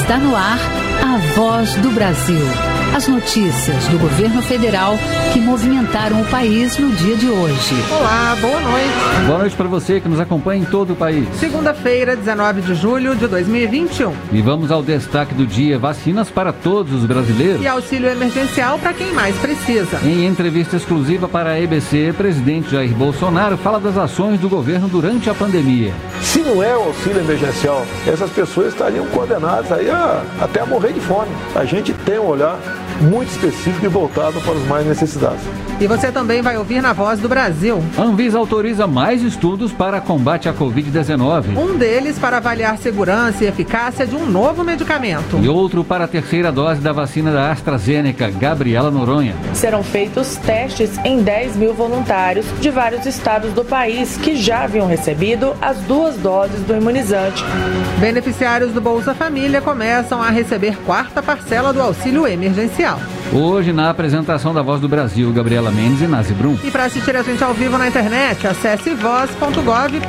Está no ar a Voz do Brasil. As notícias do governo federal que movimentaram o país no dia de hoje. Olá, boa noite. Boa noite para você que nos acompanha em todo o país. Segunda-feira, 19 de julho de 2021. E vamos ao destaque do dia: vacinas para todos os brasileiros. E auxílio emergencial para quem mais precisa. Em entrevista exclusiva para a EBC, presidente Jair Bolsonaro fala das ações do governo durante a pandemia. Se não é o auxílio emergencial, essas pessoas estariam condenadas aí até a morrer de fome. A gente tem um olhar muito específico e voltado para os mais necessitados. E você também vai ouvir na Voz do Brasil. A Anvisa autoriza mais estudos para combate à Covid-19. Um deles para avaliar segurança e eficácia de um novo medicamento. E outro para a terceira dose da vacina da AstraZeneca. Gabriela Noronha. Serão feitos testes em 10 mil voluntários de vários estados do país que já haviam recebido as 2 doses do imunizante. Beneficiários do Bolsa Família começam a receber 4ª parcela do auxílio emergencial. Hoje, na apresentação da Voz do Brasil, Gabriela Mendes e Nazi Brum. E para assistir a gente ao vivo na internet, acesse voz.gov.br.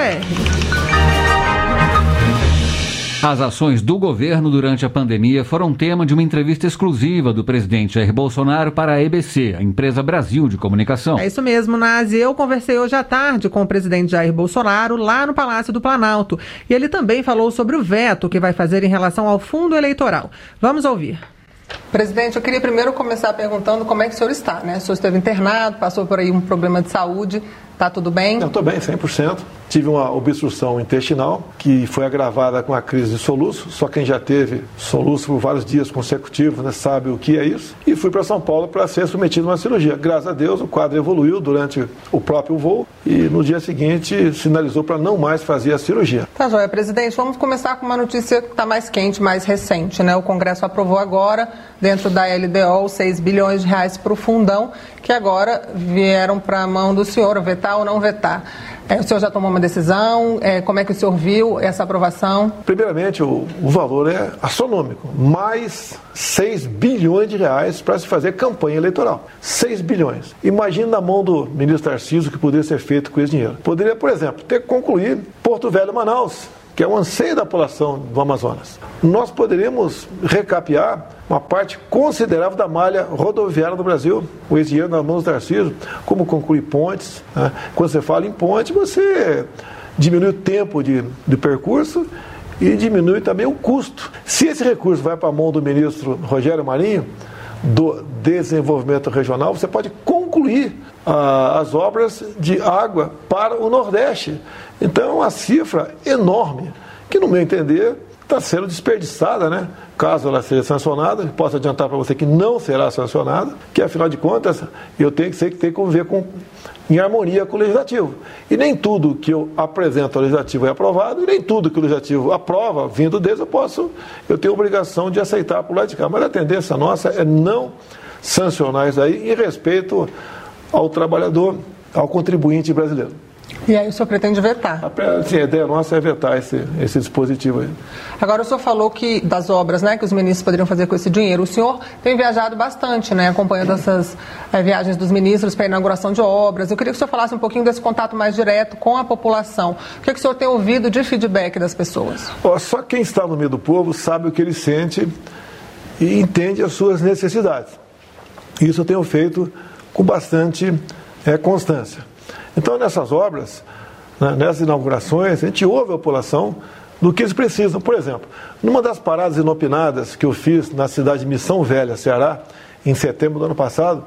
As ações do governo durante a pandemia foram tema de uma entrevista exclusiva do presidente Jair Bolsonaro para a EBC, a Empresa Brasil de Comunicação. É isso mesmo, Nazi. Eu conversei hoje à tarde com o presidente Jair Bolsonaro lá no Palácio do Planalto. E ele também falou sobre o veto que vai fazer em relação ao fundo eleitoral. Vamos ouvir. Presidente, eu queria primeiro começar perguntando como é que o senhor está, né? O senhor esteve internado, passou por aí um problema de saúde, está tudo bem? Eu estou bem, 100%. Tive uma obstrução intestinal que foi agravada com a crise de soluço. Só quem já teve soluço por vários dias consecutivos, né, sabe o que é isso. E fui para São Paulo para ser submetido a uma cirurgia. Graças a Deus, o quadro evoluiu durante o próprio voo e no dia seguinte sinalizou para não mais fazer a cirurgia. Tá joia, presidente. Vamos começar com uma notícia que está mais quente, mais recente, né? O Congresso aprovou agora, dentro da LDO, 6 bilhões de reais para o fundão, que agora vieram para a mão do senhor, vetar ou não vetar. O senhor já tomou uma decisão? Como é que o senhor viu essa aprovação? Primeiramente, o valor é astronômico. Mais 6 bilhões de reais para se fazer campanha eleitoral. 6 bilhões. Imagina na mão do ministro Tarcísio o que poderia ser feito com esse dinheiro. Poderia, por exemplo, ter que concluir Porto Velho Manaus, que é um anseio da população do Amazonas. Nós poderíamos recapear uma parte considerável da malha rodoviária do Brasil, com esse dinheiro nas mãos do Tarcísio, como concluir pontes. Né? Quando você fala em ponte, você diminui o tempo de percurso e diminui também o custo. Se esse recurso vai para a mão do ministro Rogério Marinho, do Desenvolvimento Regional, você pode concluir as obras de água para o Nordeste. Então é uma cifra enorme, que no meu entender está sendo desperdiçada, né? Caso ela seja sancionada, posso adiantar para você que não será sancionada, que afinal de contas eu tenho que conviver em harmonia com o Legislativo. E nem tudo que eu apresento ao Legislativo é aprovado, e nem tudo que o Legislativo aprova, vindo deles, eu tenho a obrigação de aceitar por lá de cá. Mas a tendência nossa é não sancionar isso aí em respeito ao trabalhador, ao contribuinte brasileiro. E aí o senhor pretende vetar? Sim, a ideia nossa é vetar esse dispositivo aí. Agora o senhor falou que das obras, né, que os ministros poderiam fazer com esse dinheiro. O senhor tem viajado bastante, né, acompanhando essas viagens dos ministros para a inauguração de obras. Eu queria que o senhor falasse um pouquinho desse contato mais direto com a população. O que o senhor tem ouvido de feedback das pessoas? Só quem está no meio do povo sabe o que ele sente e entende as suas necessidades. Isso eu tenho feito com bastante constância. Então, nessas obras, né, nessas inaugurações, a gente ouve a população do que eles precisam. Por exemplo, numa das paradas inopinadas que eu fiz na cidade de Missão Velha, Ceará, em setembro do ano passado,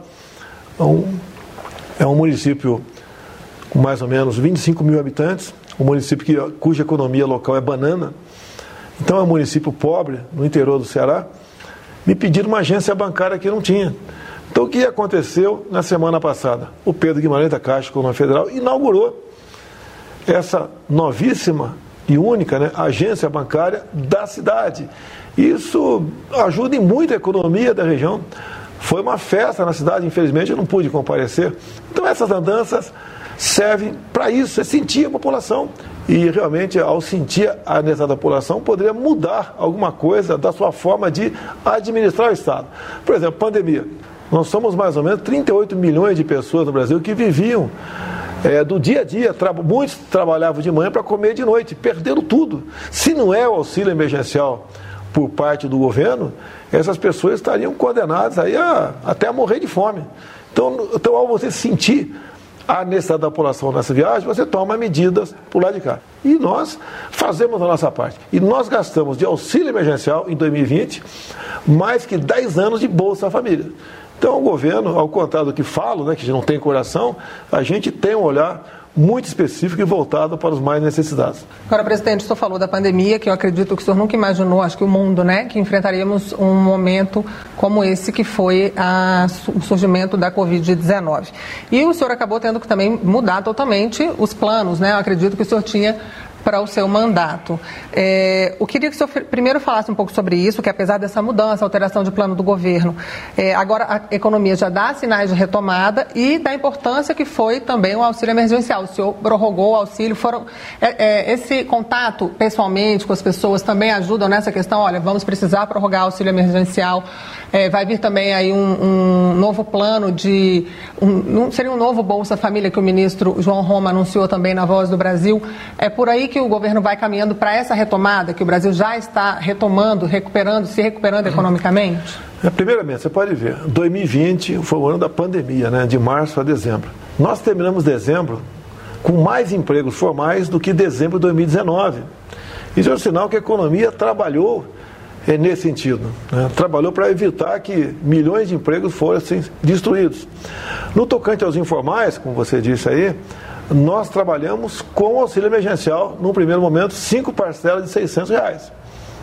é um município com mais ou menos 25 mil habitantes, um município cuja economia local é banana, então é um município pobre, no interior do Ceará. Me pediram uma agência bancária que não tinha. Então, o que aconteceu na semana passada? O Pedro Guimarães da Caixa Econômica Federal inaugurou essa novíssima e única, né, agência bancária da cidade. Isso ajuda em muito a economia da região. Foi uma festa na cidade, infelizmente eu não pude comparecer. Então, essas andanças servem para isso, é sentir a população. E realmente, ao sentir a necessidade da população, poderia mudar alguma coisa da sua forma de administrar o Estado. Por exemplo, pandemia. Nós somos mais ou menos 38 milhões de pessoas no Brasil que viviam do dia a dia. Muitos trabalhavam de manhã para comer de noite, perderam tudo. Se não é o auxílio emergencial por parte do governo, essas pessoas estariam condenadas aí até a morrer de fome. Então, ao você sentir a necessidade da população nessa viagem, você toma medidas por lá de cá. E nós fazemos a nossa parte. E nós gastamos de auxílio emergencial em 2020 mais que 10 anos de Bolsa Família. Então, o governo, ao contrário do que falo, né, que não tem coração, a gente tem um olhar muito específico e voltado para os mais necessitados. Agora, presidente, o senhor falou da pandemia, que eu acredito que o senhor nunca imaginou, acho que o mundo, né, que enfrentaríamos um momento como esse que foi o surgimento da Covid-19. E o senhor acabou tendo que também mudar totalmente os planos, né? Eu acredito que o senhor tinha para o seu mandato. Eu queria que o senhor primeiro falasse um pouco sobre isso, que apesar dessa mudança, alteração de plano do governo, agora a economia já dá sinais de retomada e da importância que foi também o auxílio emergencial. O senhor prorrogou o auxílio, esse contato pessoalmente com as pessoas também ajudam nessa questão? Olha, vamos precisar prorrogar o auxílio emergencial, vai vir também aí um novo plano seria um novo Bolsa Família que o ministro João Roma anunciou também na Voz do Brasil. É por aí que o governo vai caminhando para essa retomada, que o Brasil já está retomando, se recuperando economicamente? Primeiramente, você pode ver, 2020 foi o ano da pandemia, né, de março a dezembro. Nós terminamos dezembro com mais empregos formais do que dezembro de 2019. Isso é um sinal que a economia trabalhou nesse sentido, né? Trabalhou para evitar que milhões de empregos fossem destruídos. No tocante aos informais, como você disse aí, nós trabalhamos com o auxílio emergencial, no primeiro momento, 5 parcelas de R$600.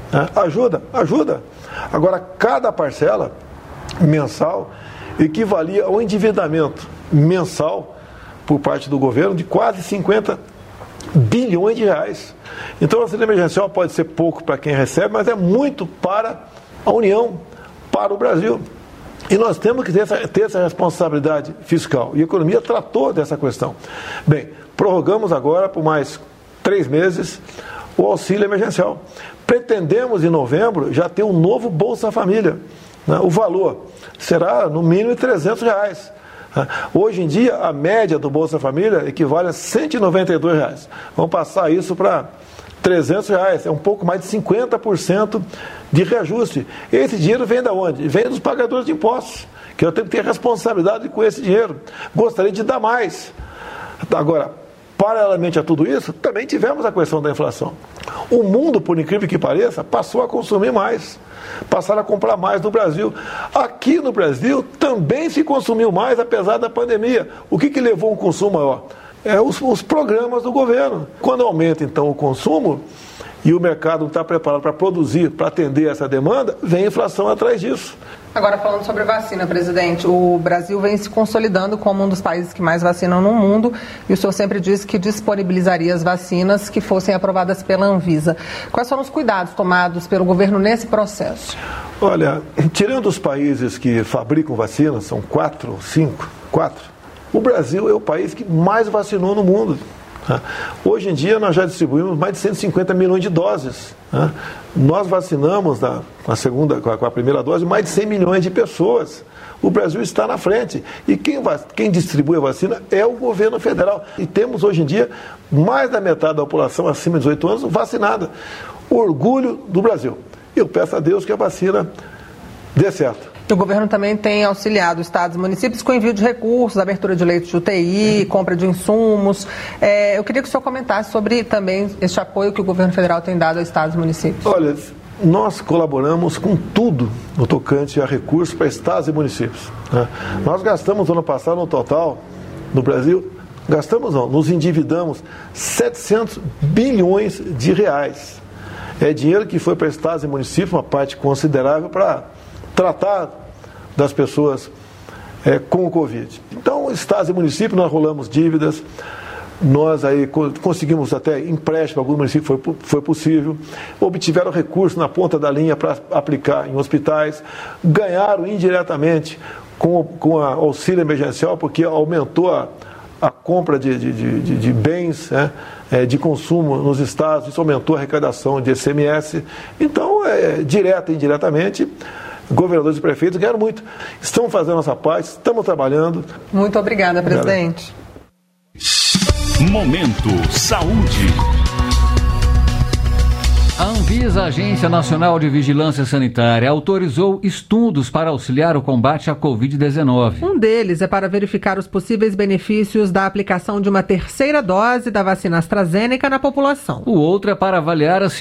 Ajuda. Agora, cada parcela mensal equivalia ao endividamento mensal por parte do governo de quase 50 bilhões de reais. Então, o auxílio emergencial pode ser pouco para quem recebe, mas é muito para a União, para o Brasil. E nós temos que ter essa responsabilidade fiscal. E a economia tratou dessa questão. Bem, prorrogamos agora por mais 3 meses o auxílio emergencial. Pretendemos em novembro já ter um novo Bolsa Família, né? O valor será no mínimo R$300. Hoje em dia, a média do Bolsa Família equivale a R$192. Vamos passar isso para R$300, é um pouco mais de 50% de reajuste. Esse dinheiro vem de onde? Vem dos pagadores de impostos, que eu tenho que ter responsabilidade com esse dinheiro. Gostaria de dar mais. Agora, paralelamente a tudo isso, também tivemos a questão da inflação. O mundo, por incrível que pareça, passou a consumir mais. Passaram a comprar mais no Brasil. Aqui no Brasil também se consumiu mais, apesar da pandemia. O que levou um consumo maior? Os programas do governo. Quando aumenta, então, o consumo e o mercado não está preparado para produzir, para atender essa demanda, vem a inflação atrás disso. Agora, falando sobre vacina, presidente, o Brasil vem se consolidando como um dos países que mais vacinam no mundo e o senhor sempre disse que disponibilizaria as vacinas que fossem aprovadas pela Anvisa. Quais foram os cuidados tomados pelo governo nesse processo? Olha, tirando os países que fabricam vacinas, são 4 ou 5, o Brasil é o país que mais vacinou no mundo. Hoje em dia nós já distribuímos mais de 150 milhões de doses. Nós vacinamos com a primeira dose mais de 100 milhões de pessoas. O Brasil está na frente. E quem distribui a vacina é o governo federal. E temos hoje em dia mais da metade da população acima de 18 anos vacinada. Orgulho do Brasil. Eu peço a Deus que a vacina dê certo. O governo também tem auxiliado estados e municípios com envio de recursos, abertura de leitos de UTI, compra de insumos. Eu queria que o senhor comentasse sobre também esse apoio que o governo federal tem dado a estados e municípios. Olha, nós colaboramos com tudo no tocante a recursos para estados e municípios. Nós gastamos ano passado, no total, no Brasil, nos endividamos 700 bilhões de reais. É dinheiro que foi para estados e municípios, uma parte considerável para tratar das pessoas com o Covid. Então, estados e municípios, nós rolamos dívidas, nós aí conseguimos até empréstimo, alguns municípios foi possível, obtiveram recursos na ponta da linha para aplicar em hospitais, ganharam indiretamente com o auxílio emergencial, porque aumentou a compra de bens, de consumo nos estados, isso aumentou a arrecadação de ICMS. Então, direta e indiretamente, governadores e prefeitos ganharam muito. Estamos fazendo a nossa parte, estamos trabalhando. Muito obrigada, presidente. Momento Saúde. A Anvisa, Agência Nacional de Vigilância Sanitária, autorizou estudos para auxiliar o combate à Covid-19. Um deles é para verificar os possíveis benefícios da aplicação de uma terceira dose da vacina AstraZeneca na população. O outro é para avaliar a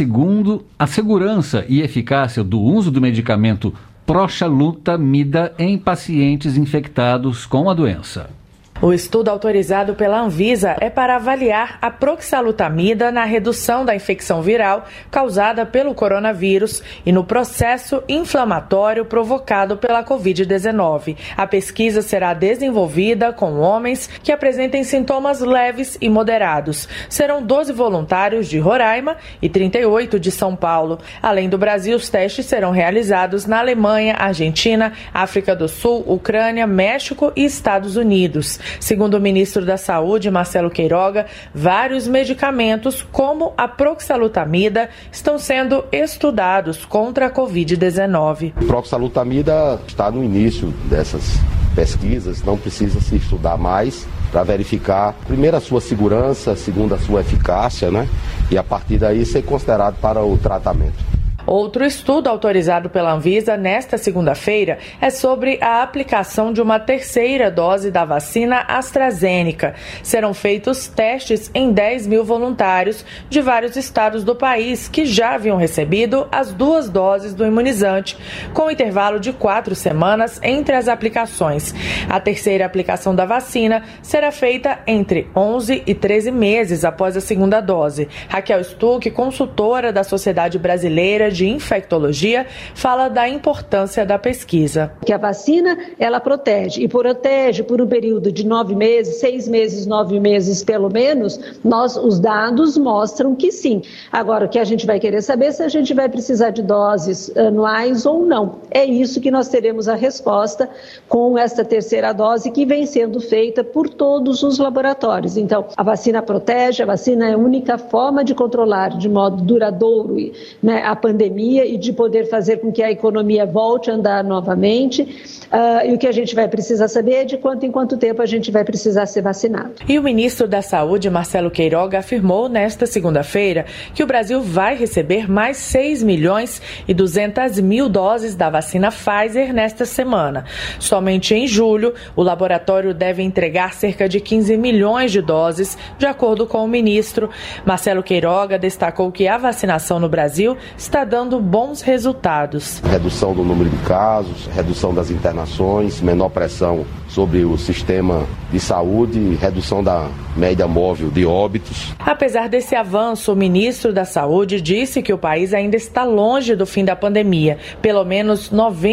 segurança e eficácia do uso do medicamento proxalutamida em pacientes infectados com a doença. O estudo autorizado pela Anvisa é para avaliar a proxalutamida na redução da infecção viral causada pelo coronavírus e no processo inflamatório provocado pela Covid-19. A pesquisa será desenvolvida com homens que apresentem sintomas leves e moderados. Serão 12 voluntários de Roraima e 38 de São Paulo. Além do Brasil, os testes serão realizados na Alemanha, Argentina, África do Sul, Ucrânia, México e Estados Unidos. Segundo o ministro da Saúde, Marcelo Queiroga, vários medicamentos, como a proxalutamida, estão sendo estudados contra a Covid-19. Proxalutamida está no início dessas pesquisas, não precisa se estudar mais para verificar, primeiro, a sua segurança, segundo, a sua eficácia, né? E a partir daí ser considerado para o tratamento. Outro estudo autorizado pela Anvisa nesta segunda-feira é sobre a aplicação de uma terceira dose da vacina AstraZeneca. Serão feitos testes em 10 mil voluntários de vários estados do país que já haviam recebido as 2 doses do imunizante, com intervalo de 4 semanas entre as aplicações. A terceira aplicação da vacina será feita entre 11 e 13 meses após a segunda dose. Raquel Stuck, consultora da Sociedade Brasileira de Infectologia, fala da importância da pesquisa. Que a vacina, ela protege, e protege por um período de 9 meses, 6 meses, 9 meses pelo menos, os dados mostram que sim. Agora, o que a gente vai querer saber é se a gente vai precisar de doses anuais ou não. É isso que nós teremos a resposta com esta terceira dose que vem sendo feita por todos os laboratórios. Então, a vacina protege, a vacina é a única forma de controlar de modo duradouro, né, a pandemia e de poder fazer com que a economia volte a andar novamente. E o que a gente vai precisar saber é de quanto em quanto tempo a gente vai precisar ser vacinado. E o ministro da Saúde, Marcelo Queiroga, afirmou nesta segunda-feira que o Brasil vai receber mais 6 milhões e 200 mil doses da vacina Pfizer nesta semana. Somente em julho, o laboratório deve entregar cerca de 15 milhões de doses, de acordo com o ministro. Marcelo Queiroga destacou que a vacinação no Brasil está dando bons resultados. Redução do número de casos, redução das internações, menor pressão sobre o sistema de saúde, redução da média móvel de óbitos. Apesar desse avanço, o ministro da Saúde disse que o país ainda está longe do fim da pandemia. Pelo menos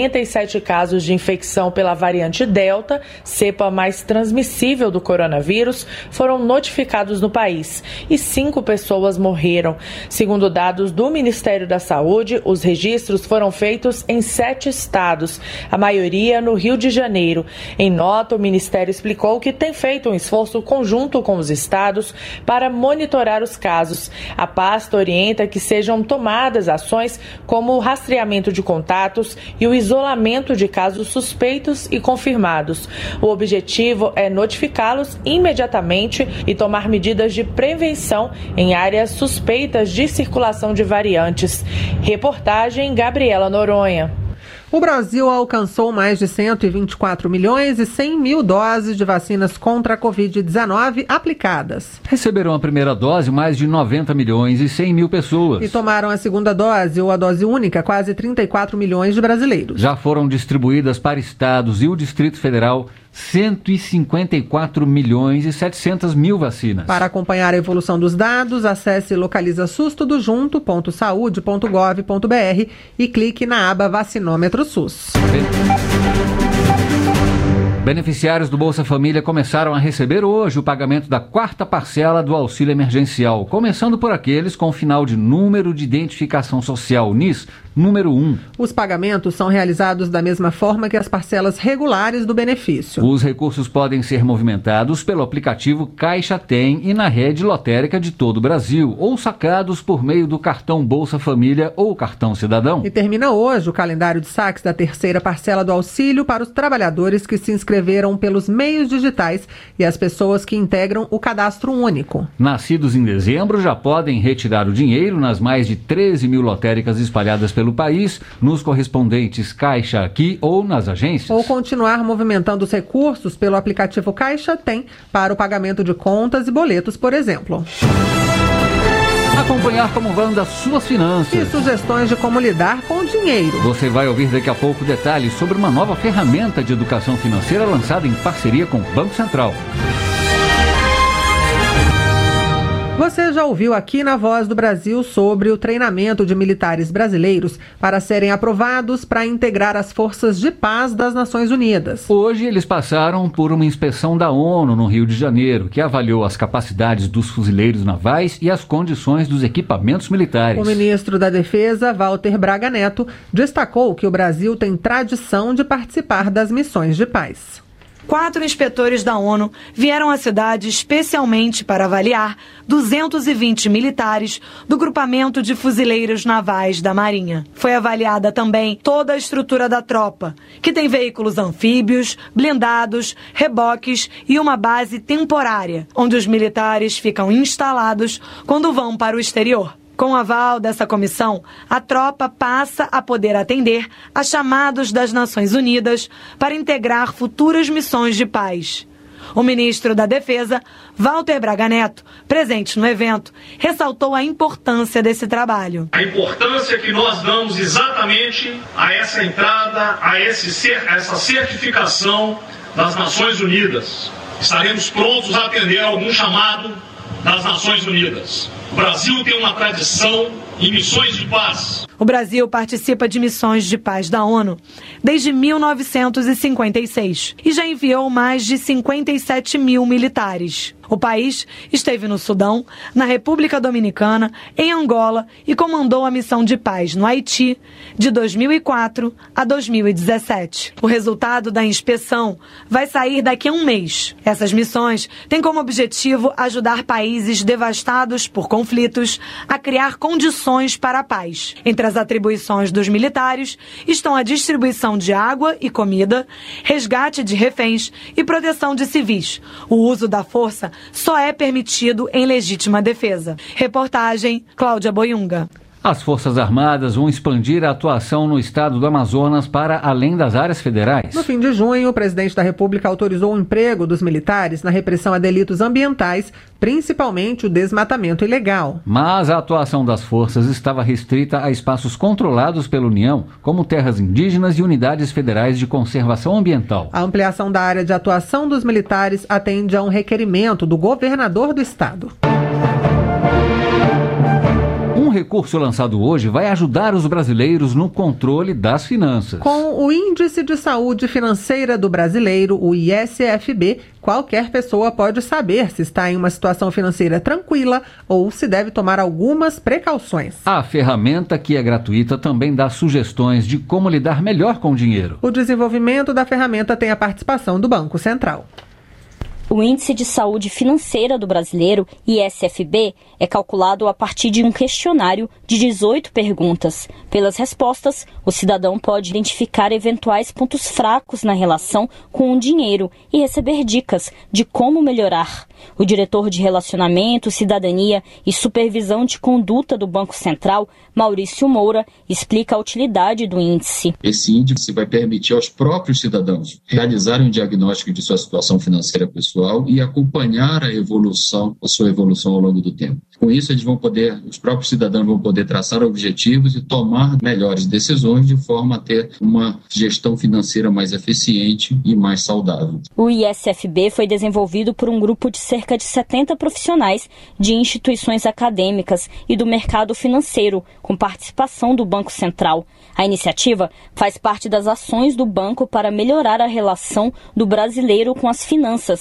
97 casos de infecção pela variante Delta, cepa mais transmissível do coronavírus, foram notificados no país e 5 pessoas morreram. Segundo dados do Ministério da Saúde, os registros foram feitos em 7 estados, a maioria no Rio de Janeiro. Em nota, o Ministério explicou que tem feito um esforço conjunto com os estados para monitorar os casos. A pasta orienta que sejam tomadas ações como o rastreamento de contatos e o isolamento de casos suspeitos e confirmados. O objetivo é notificá-los imediatamente e tomar medidas de prevenção em áreas suspeitas de circulação de variantes. Reportagem Gabriela Noronha. O Brasil alcançou mais de 124 milhões e 100 mil doses de vacinas contra a Covid-19 aplicadas. Receberam a primeira dose mais de 90 milhões e 100 mil pessoas. E tomaram a segunda dose ou a dose única quase 34 milhões de brasileiros. Já foram distribuídas para estados e o Distrito Federal 154 milhões e 700 mil vacinas. Para acompanhar a evolução dos dados, acesse localizasustodojunto.saude.gov.br e clique na aba Vacinômetro SUS. Beneficiários do Bolsa Família começaram a receber hoje o pagamento da 4ª parcela do auxílio emergencial, começando por aqueles com final de número de identificação social, NIS, número 1. Os pagamentos são realizados da mesma forma que as parcelas regulares do benefício. Os recursos podem ser movimentados pelo aplicativo Caixa Tem e na rede lotérica de todo o Brasil, ou sacados por meio do cartão Bolsa Família ou cartão Cidadão. E termina hoje o calendário de saques da 3ª parcela do auxílio para os trabalhadores que se inscreveram inscreveram pelos meios digitais e as pessoas que integram o cadastro único. Nascidos em dezembro já podem retirar o dinheiro nas mais de 13 mil lotéricas espalhadas pelo país, nos correspondentes Caixa Aqui ou nas agências. Ou continuar movimentando os recursos pelo aplicativo Caixa Tem para o pagamento de contas e boletos, por exemplo. Acompanhar como vão das suas finanças. E sugestões de como lidar com o dinheiro. Você vai ouvir daqui a pouco detalhes sobre uma nova ferramenta de educação financeira lançada em parceria com o Banco Central. Você já ouviu aqui na Voz do Brasil sobre o treinamento de militares brasileiros para serem aprovados para integrar as forças de paz das Nações Unidas. Hoje eles passaram por uma inspeção da ONU no Rio de Janeiro, que avaliou as capacidades dos fuzileiros navais e as condições dos equipamentos militares. O ministro da Defesa, Walter Braga Neto, destacou que o Brasil tem tradição de participar das missões de paz. 4 inspetores da ONU vieram à cidade especialmente para avaliar 220 militares do grupamento de fuzileiros navais da Marinha. Foi avaliada também toda a estrutura da tropa, que tem veículos anfíbios, blindados, reboques e uma base temporária, onde os militares ficam instalados quando vão para o exterior. Com o aval dessa comissão, a tropa passa a poder atender a chamados das Nações Unidas para integrar futuras missões de paz. O ministro da Defesa, Walter Braga Neto, presente no evento, ressaltou a importância desse trabalho. A importância que nós damos exatamente a essa entrada, a essa certificação das Nações Unidas. Estaremos prontos a atender algum chamado das Nações Unidas. O Brasil tem uma tradição em missões de paz. O Brasil participa de missões de paz da ONU desde 1956 e já enviou mais de 57 mil militares. O país esteve no Sudão, na República Dominicana, em Angola e comandou a missão de paz no Haiti de 2004 a 2017. O resultado da inspeção vai sair daqui a um mês. Essas missões têm como objetivo ajudar países devastados por conflitos a criar condições para a paz. Entre as atribuições dos militares estão a distribuição de água e comida, resgate de reféns e proteção de civis. O uso da força só é permitido em legítima defesa. Reportagem, Cláudia Boiunga. As Forças Armadas vão expandir a atuação no estado do Amazonas para além das áreas federais. No fim de junho, o presidente da República autorizou o emprego dos militares na repressão a delitos ambientais, principalmente o desmatamento ilegal. Mas a atuação das forças estava restrita a espaços controlados pela União, como terras indígenas e unidades federais de conservação ambiental. A ampliação da área de atuação dos militares atende a um requerimento do governador do estado. Um recurso lançado hoje vai ajudar os brasileiros no controle das finanças. Com o Índice de Saúde Financeira do Brasileiro, o ISFB, qualquer pessoa pode saber se está em uma situação financeira tranquila ou se deve tomar algumas precauções. A ferramenta, que é gratuita, também dá sugestões de como lidar melhor com o dinheiro. O desenvolvimento da ferramenta tem a participação do Banco Central. O Índice de Saúde Financeira do Brasileiro, ISFB, é calculado a partir de um questionário de 18 perguntas. Pelas respostas, o cidadão pode identificar eventuais pontos fracos na relação com o dinheiro e receber dicas de como melhorar. O diretor de Relacionamento, Cidadania e Supervisão de Conduta do Banco Central, Maurício Moura, explica a utilidade do índice. Esse índice vai permitir aos próprios cidadãos realizarem um diagnóstico de sua situação financeira pessoal e acompanhar a sua evolução ao longo do tempo. Com isso, os próprios cidadãos vão poder traçar objetivos e tomar melhores decisões de forma a ter uma gestão financeira mais eficiente e mais saudável. O ISFB foi desenvolvido por um grupo de cerca de 70 profissionais de instituições acadêmicas e do mercado financeiro, com participação do Banco Central. A iniciativa faz parte das ações do banco para melhorar a relação do brasileiro com as finanças,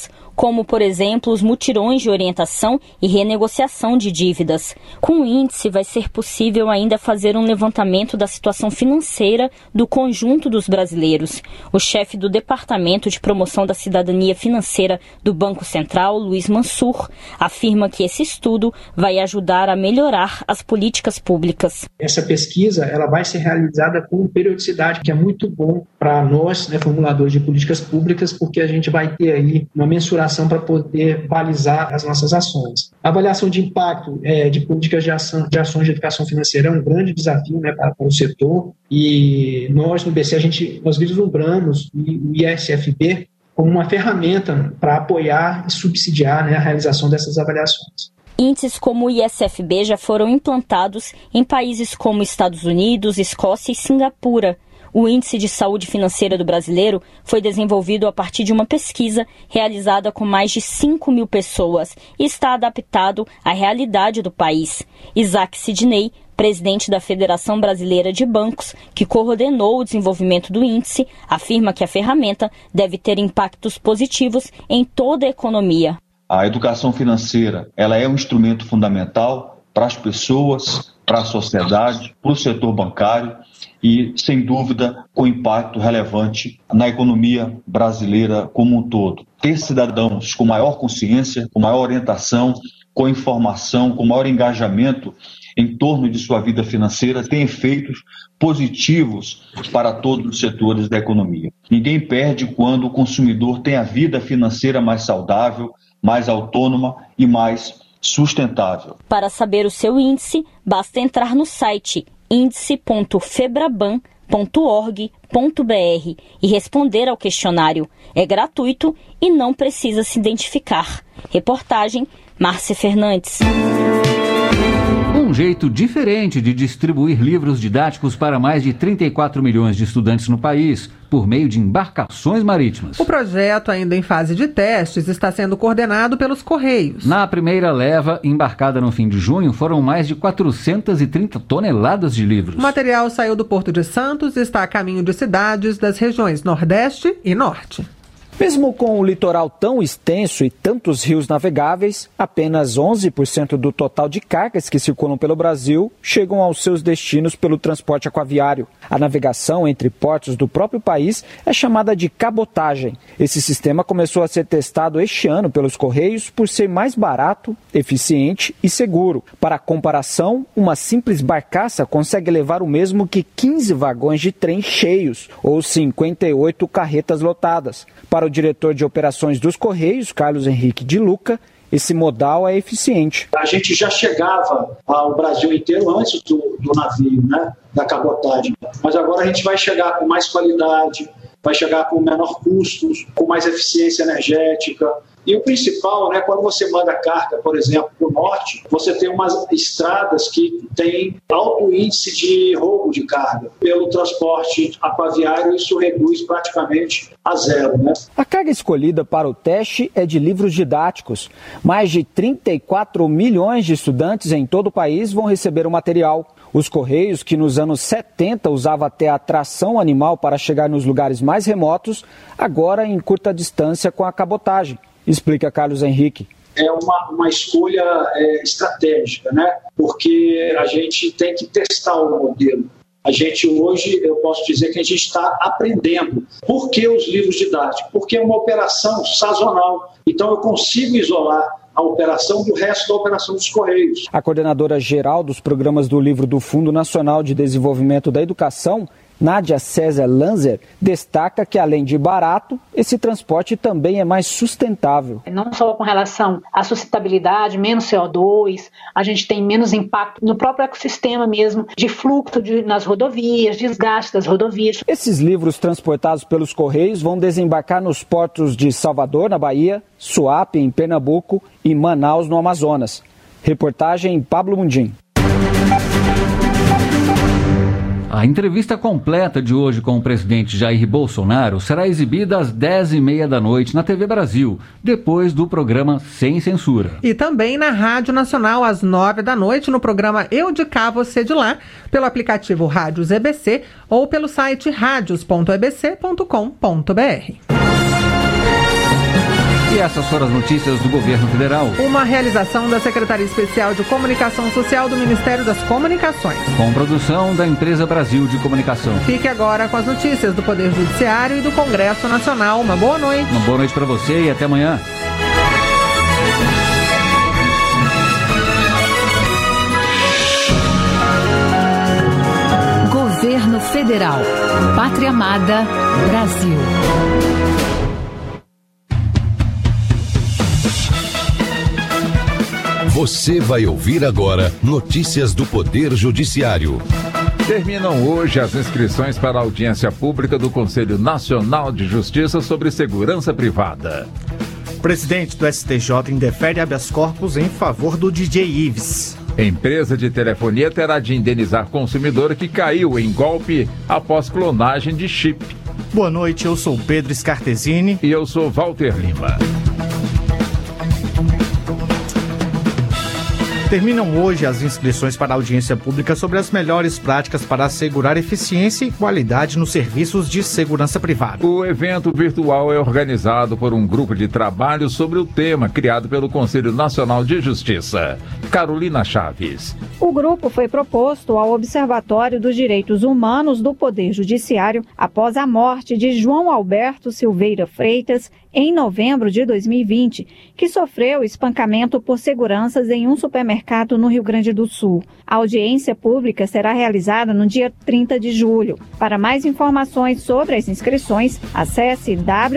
como, por exemplo, os mutirões de orientação e renegociação de dívidas. Com o índice, vai ser possível ainda fazer um levantamento da situação financeira do conjunto dos brasileiros. O chefe do Departamento de Promoção da Cidadania Financeira do Banco Central, Luiz Mansur, afirma que esse estudo vai ajudar a melhorar as políticas públicas. Essa pesquisa ela vai ser realizada com periodicidade, que é muito bom para nós, formuladores de políticas públicas, porque a gente vai ter aí uma mensuração para poder balizar as nossas ações. A avaliação de impacto de políticas de ações de educação financeira é um grande desafio para o setor, e nós no BC nós vislumbramos o ISFB como uma ferramenta para apoiar e subsidiar a realização dessas avaliações. Índices como o ISFB já foram implantados em países como Estados Unidos, Escócia e Singapura. O Índice de Saúde Financeira do Brasileiro foi desenvolvido a partir de uma pesquisa realizada com mais de 5 mil pessoas e está adaptado à realidade do país. Isaac Sidney, presidente da Federação Brasileira de Bancos, que coordenou o desenvolvimento do índice, afirma que a ferramenta deve ter impactos positivos em toda a economia. A educação financeira, ela é um instrumento fundamental para as pessoas, para a sociedade, para o setor bancário e, sem dúvida, com impacto relevante na economia brasileira como um todo. Ter cidadãos com maior consciência, com maior orientação, com informação, com maior engajamento em torno de sua vida financeira tem efeitos positivos para todos os setores da economia. Ninguém perde quando o consumidor tem a vida financeira mais saudável, mais autônoma e mais sustentável. Para saber o seu índice, basta entrar no site índice.febraban.org.br e responder ao questionário. É gratuito e não precisa se identificar. Reportagem Márcia Fernandes. Um jeito diferente de distribuir livros didáticos para mais de 34 milhões de estudantes no país, por meio de embarcações marítimas. O projeto, ainda em fase de testes, está sendo coordenado pelos Correios. Na primeira leva, embarcada no fim de junho, foram mais de 430 toneladas de livros. O material saiu do Porto de Santos e está a caminho de cidades das regiões Nordeste e Norte. Mesmo com o litoral tão extenso e tantos rios navegáveis, apenas 11% do total de cargas que circulam pelo Brasil chegam aos seus destinos pelo transporte aquaviário. A navegação entre portos do próprio país é chamada de cabotagem. Esse sistema começou a ser testado este ano pelos Correios por ser mais barato, eficiente e seguro. Para comparação, uma simples barcaça consegue levar o mesmo que 15 vagões de trem cheios ou 58 carretas lotadas. Para o diretor de operações dos Correios, Carlos Henrique de Luca, esse modal é eficiente. A gente já chegava ao Brasil inteiro antes do navio, da cabotagem. Mas agora a gente vai chegar com mais qualidade, vai chegar com menor custos, com mais eficiência energética. E o principal, quando você manda carga, por exemplo, para o norte, você tem umas estradas que têm alto índice de roubo de carga. Pelo transporte aquaviário, isso reduz praticamente a zero. A carga escolhida para o teste é de livros didáticos. Mais de 34 milhões de estudantes em todo o país vão receber o material. Os Correios, que nos anos 70 usava até a tração animal para chegar nos lugares mais remotos, agora encurta a distância com a cabotagem. Explica Carlos Henrique. É uma escolha estratégica, porque a gente tem que testar o modelo. A gente hoje, eu posso dizer que a gente está aprendendo. Por que os livros didáticos? Porque é uma operação sazonal. Então eu consigo isolar a operação do resto da operação dos Correios. A coordenadora geral dos programas do livro do Fundo Nacional de Desenvolvimento da Educação, Nádia César Lanzer, destaca que, além de barato, esse transporte também é mais sustentável. Não só com relação à sustentabilidade, menos CO2, a gente tem menos impacto no próprio ecossistema mesmo, de fluxo nas rodovias, desgaste das rodovias. Esses livros transportados pelos Correios vão desembarcar nos portos de Salvador, na Bahia, Suape, em Pernambuco, e Manaus, no Amazonas. Reportagem Pablo Mundim. A entrevista completa de hoje com o presidente Jair Bolsonaro será exibida às 10h30 da noite na TV Brasil, depois do programa Sem Censura. E também na Rádio Nacional às 9 da noite no programa Eu de Cá, Você de Lá, pelo aplicativo Rádios EBC ou pelo site radios.ebc.com.br. E essas foram as notícias do Governo Federal. Uma realização da Secretaria Especial de Comunicação Social do Ministério das Comunicações. Com produção da Empresa Brasil de Comunicação. Fique agora com as notícias do Poder Judiciário e do Congresso Nacional. Uma boa noite. Uma boa noite para você e até amanhã. Governo Federal. Pátria Amada, Brasil. Você vai ouvir agora notícias do Poder Judiciário. Terminam hoje as inscrições para a audiência pública do Conselho Nacional de Justiça sobre Segurança Privada. O presidente do STJ indefere habeas corpus em favor do DJ Ives. Empresa de telefonia terá de indenizar consumidor que caiu em golpe após clonagem de chip. Boa noite, eu sou Pedro Scartesini. E eu sou Walter Lima. Terminam hoje as inscrições para a audiência pública sobre as melhores práticas para assegurar eficiência e qualidade nos serviços de segurança privada. O evento virtual é organizado por um grupo de trabalho sobre o tema criado pelo Conselho Nacional de Justiça. Carolina Chaves. O grupo foi proposto ao Observatório dos Direitos Humanos do Poder Judiciário após a morte de João Alberto Silveira Freitas em novembro de 2020, que sofreu espancamento por seguranças em um supermercado no Rio Grande do Sul. A audiência pública será realizada no dia 30 de julho. Para mais informações sobre as inscrições, acesse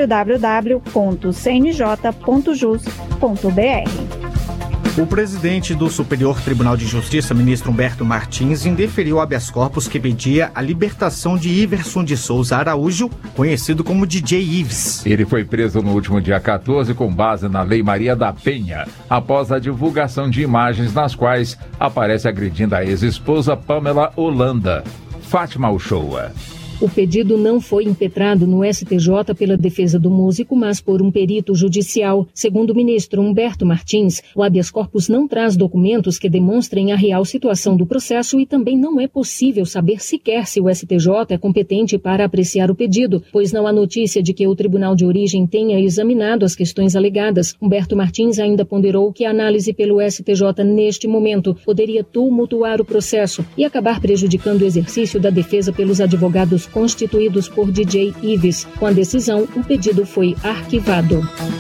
www.cnj.jus.br. O presidente do Superior Tribunal de Justiça, ministro Humberto Martins, indeferiu habeas corpus que pedia a libertação de Iverson de Souza Araújo, conhecido como DJ Ives. Ele foi preso no último dia 14 com base na Lei Maria da Penha, após a divulgação de imagens nas quais aparece agredindo a ex-esposa Pamela Holanda. Fátima Uchoa. O pedido não foi impetrado no STJ pela defesa do músico, mas por um perito judicial. Segundo o ministro Humberto Martins, o habeas corpus não traz documentos que demonstrem a real situação do processo e também não é possível saber sequer se o STJ é competente para apreciar o pedido, pois não há notícia de que o tribunal de origem tenha examinado as questões alegadas. Humberto Martins ainda ponderou que a análise pelo STJ neste momento poderia tumultuar o processo e acabar prejudicando o exercício da defesa pelos advogados constituídos por DJ Ives. Com a decisão, o pedido foi arquivado.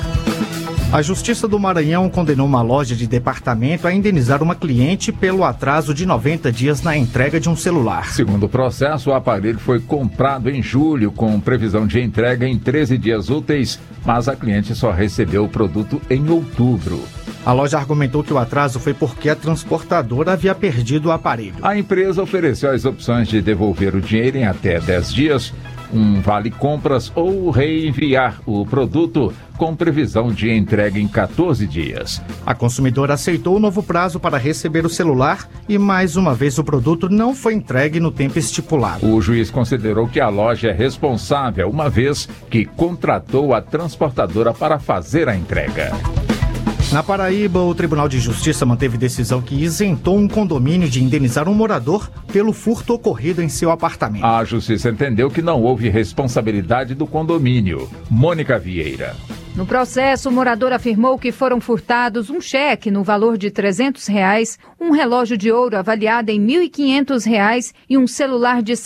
A Justiça do Maranhão condenou uma loja de departamento a indenizar uma cliente pelo atraso de 90 dias na entrega de um celular. Segundo o processo, o aparelho foi comprado em julho com previsão de entrega em 13 dias úteis, mas a cliente só recebeu o produto em outubro. A loja argumentou que o atraso foi porque a transportadora havia perdido o aparelho. A empresa ofereceu as opções de devolver o dinheiro em até 10 dias, um vale-compras ou reenviar o produto com previsão de entrega em 14 dias. A consumidora aceitou o novo prazo para receber o celular e, mais uma vez, o produto não foi entregue no tempo estipulado. O juiz considerou que a loja é responsável, uma vez que contratou a transportadora para fazer a entrega. Na Paraíba, o Tribunal de Justiça manteve decisão que isentou um condomínio de indenizar um morador pelo furto ocorrido em seu apartamento. A Justiça entendeu que não houve responsabilidade do condomínio. Mônica Vieira. No processo, o morador afirmou que foram furtados um cheque no valor de R$300, um relógio de ouro avaliado em R$1.500 e um celular de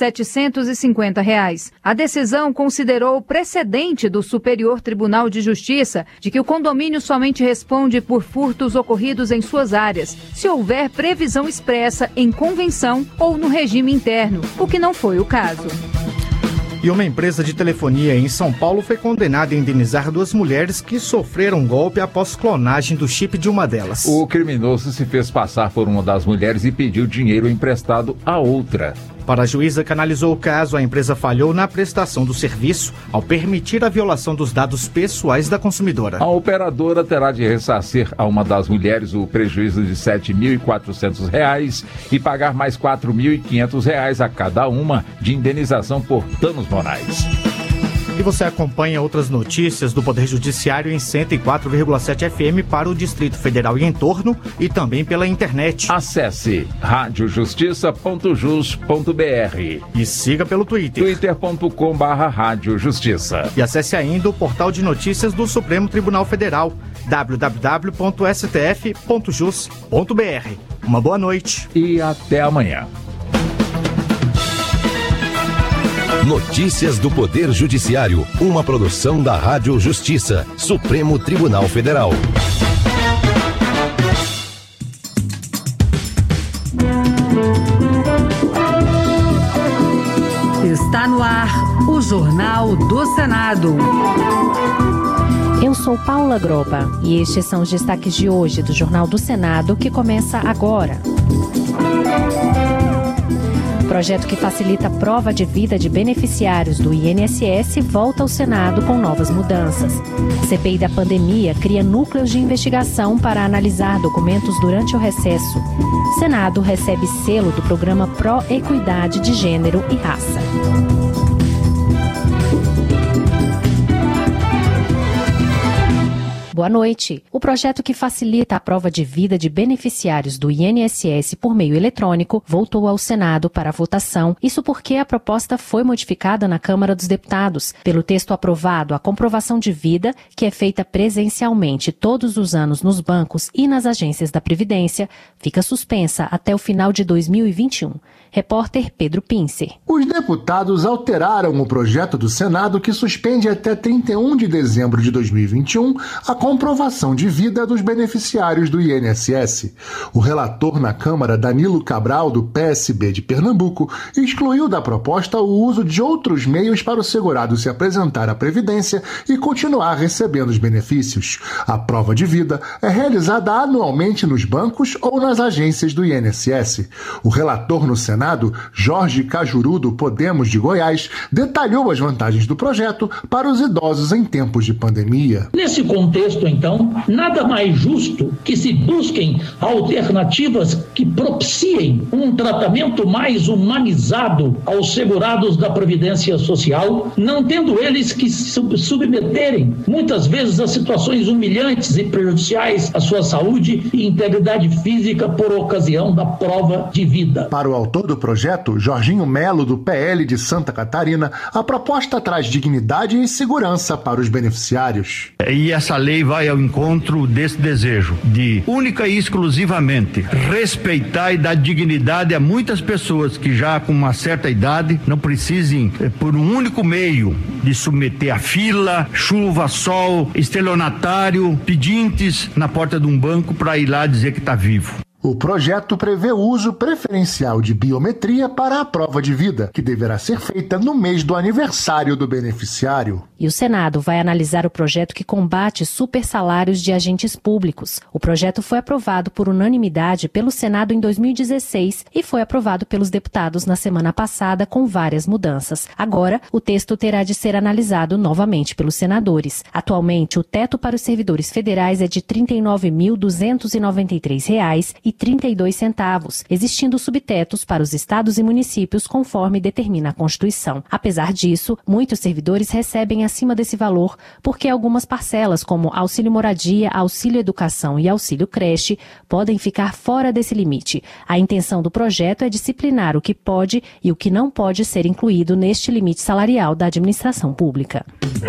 R$750. A decisão considerou o precedente do Superior Tribunal de Justiça de que o condomínio somente responde por furtos ocorridos em suas áreas, se houver previsão expressa em convenção ou no regime interno, o que não foi o caso. E uma empresa de telefonia em São Paulo foi condenada a indenizar 2 mulheres que sofreram golpe após clonagem do chip de uma delas. O criminoso se fez passar por uma das mulheres e pediu dinheiro emprestado à outra. Para a juíza que analisou o caso, a empresa falhou na prestação do serviço ao permitir a violação dos dados pessoais da consumidora. A operadora terá de ressarcir a uma das mulheres o prejuízo de R$7.400 e pagar mais R$4.500 a cada uma de indenização por danos morais. E você acompanha outras notícias do Poder Judiciário em 104,7 FM para o Distrito Federal e entorno e também pela internet. Acesse radiojustiça.jus.br e siga pelo Twitter. twitter.com/radiojustiça. E acesse ainda o portal de notícias do Supremo Tribunal Federal, www.stf.jus.br. Uma boa noite. E até amanhã. Notícias do Poder Judiciário, uma produção da Rádio Justiça, Supremo Tribunal Federal. Está no ar o Jornal do Senado. Eu sou Paula Groba e estes são os destaques de hoje do Jornal do Senado, que começa agora. Projeto que facilita a prova de vida de beneficiários do INSS volta ao Senado com novas mudanças. CPI da pandemia cria núcleos de investigação para analisar documentos durante o recesso. Senado recebe selo do programa Pró-Equidade de Gênero e Raça. Boa noite. O projeto que facilita a prova de vida de beneficiários do INSS por meio eletrônico voltou ao Senado para votação. Isso porque a proposta foi modificada na Câmara dos Deputados. Pelo texto aprovado, a comprovação de vida, que é feita presencialmente todos os anos nos bancos e nas agências da Previdência, fica suspensa até o final de 2021. Repórter Pedro Pincer. Os deputados alteraram o projeto do Senado que suspende até 31 de dezembro de 2021 a comprovação de vida dos beneficiários do INSS. O relator na Câmara, Danilo Cabral, do PSB de Pernambuco, excluiu da proposta o uso de outros meios para o segurado se apresentar à Previdência e continuar recebendo os benefícios. A prova de vida é realizada anualmente nos bancos ou nas agências do INSS. O relator no Senado, Jorge Cajuru, do Podemos de Goiás, detalhou as vantagens do projeto para os idosos em tempos de pandemia. Nesse contexto, então, nada mais justo que se busquem alternativas que propiciem um tratamento mais humanizado aos segurados da Previdência Social, não tendo eles que se submeterem, muitas vezes, a situações humilhantes e prejudiciais à sua saúde e integridade física por ocasião da prova de vida. Para o autor do projeto, Jorginho Melo, do PL de Santa Catarina, a proposta traz dignidade e segurança para os beneficiários. E essa lei vai ao encontro desse desejo de, única e exclusivamente, respeitar e dar dignidade a muitas pessoas que já com uma certa idade não precisem, por um único meio, de submeter a fila, chuva, sol, estelionatário, pedintes na porta de um banco para ir lá dizer que está vivo. O projeto prevê o uso preferencial de biometria para a prova de vida, que deverá ser feita no mês do aniversário do beneficiário. E o Senado vai analisar o projeto que combate supersalários de agentes públicos. O projeto foi aprovado por unanimidade pelo Senado em 2016 e foi aprovado pelos deputados na semana passada com várias mudanças. Agora, o texto terá de ser analisado novamente pelos senadores. Atualmente, o teto para os servidores federais é de R$ 39.293,32, existindo subtetos para os estados e municípios conforme determina a Constituição. Apesar disso, muitos servidores recebem acima desse valor porque algumas parcelas, como auxílio moradia, auxílio educação e auxílio creche, podem ficar fora desse limite. A intenção do projeto é disciplinar o que pode e o que não pode ser incluído neste limite salarial da administração pública.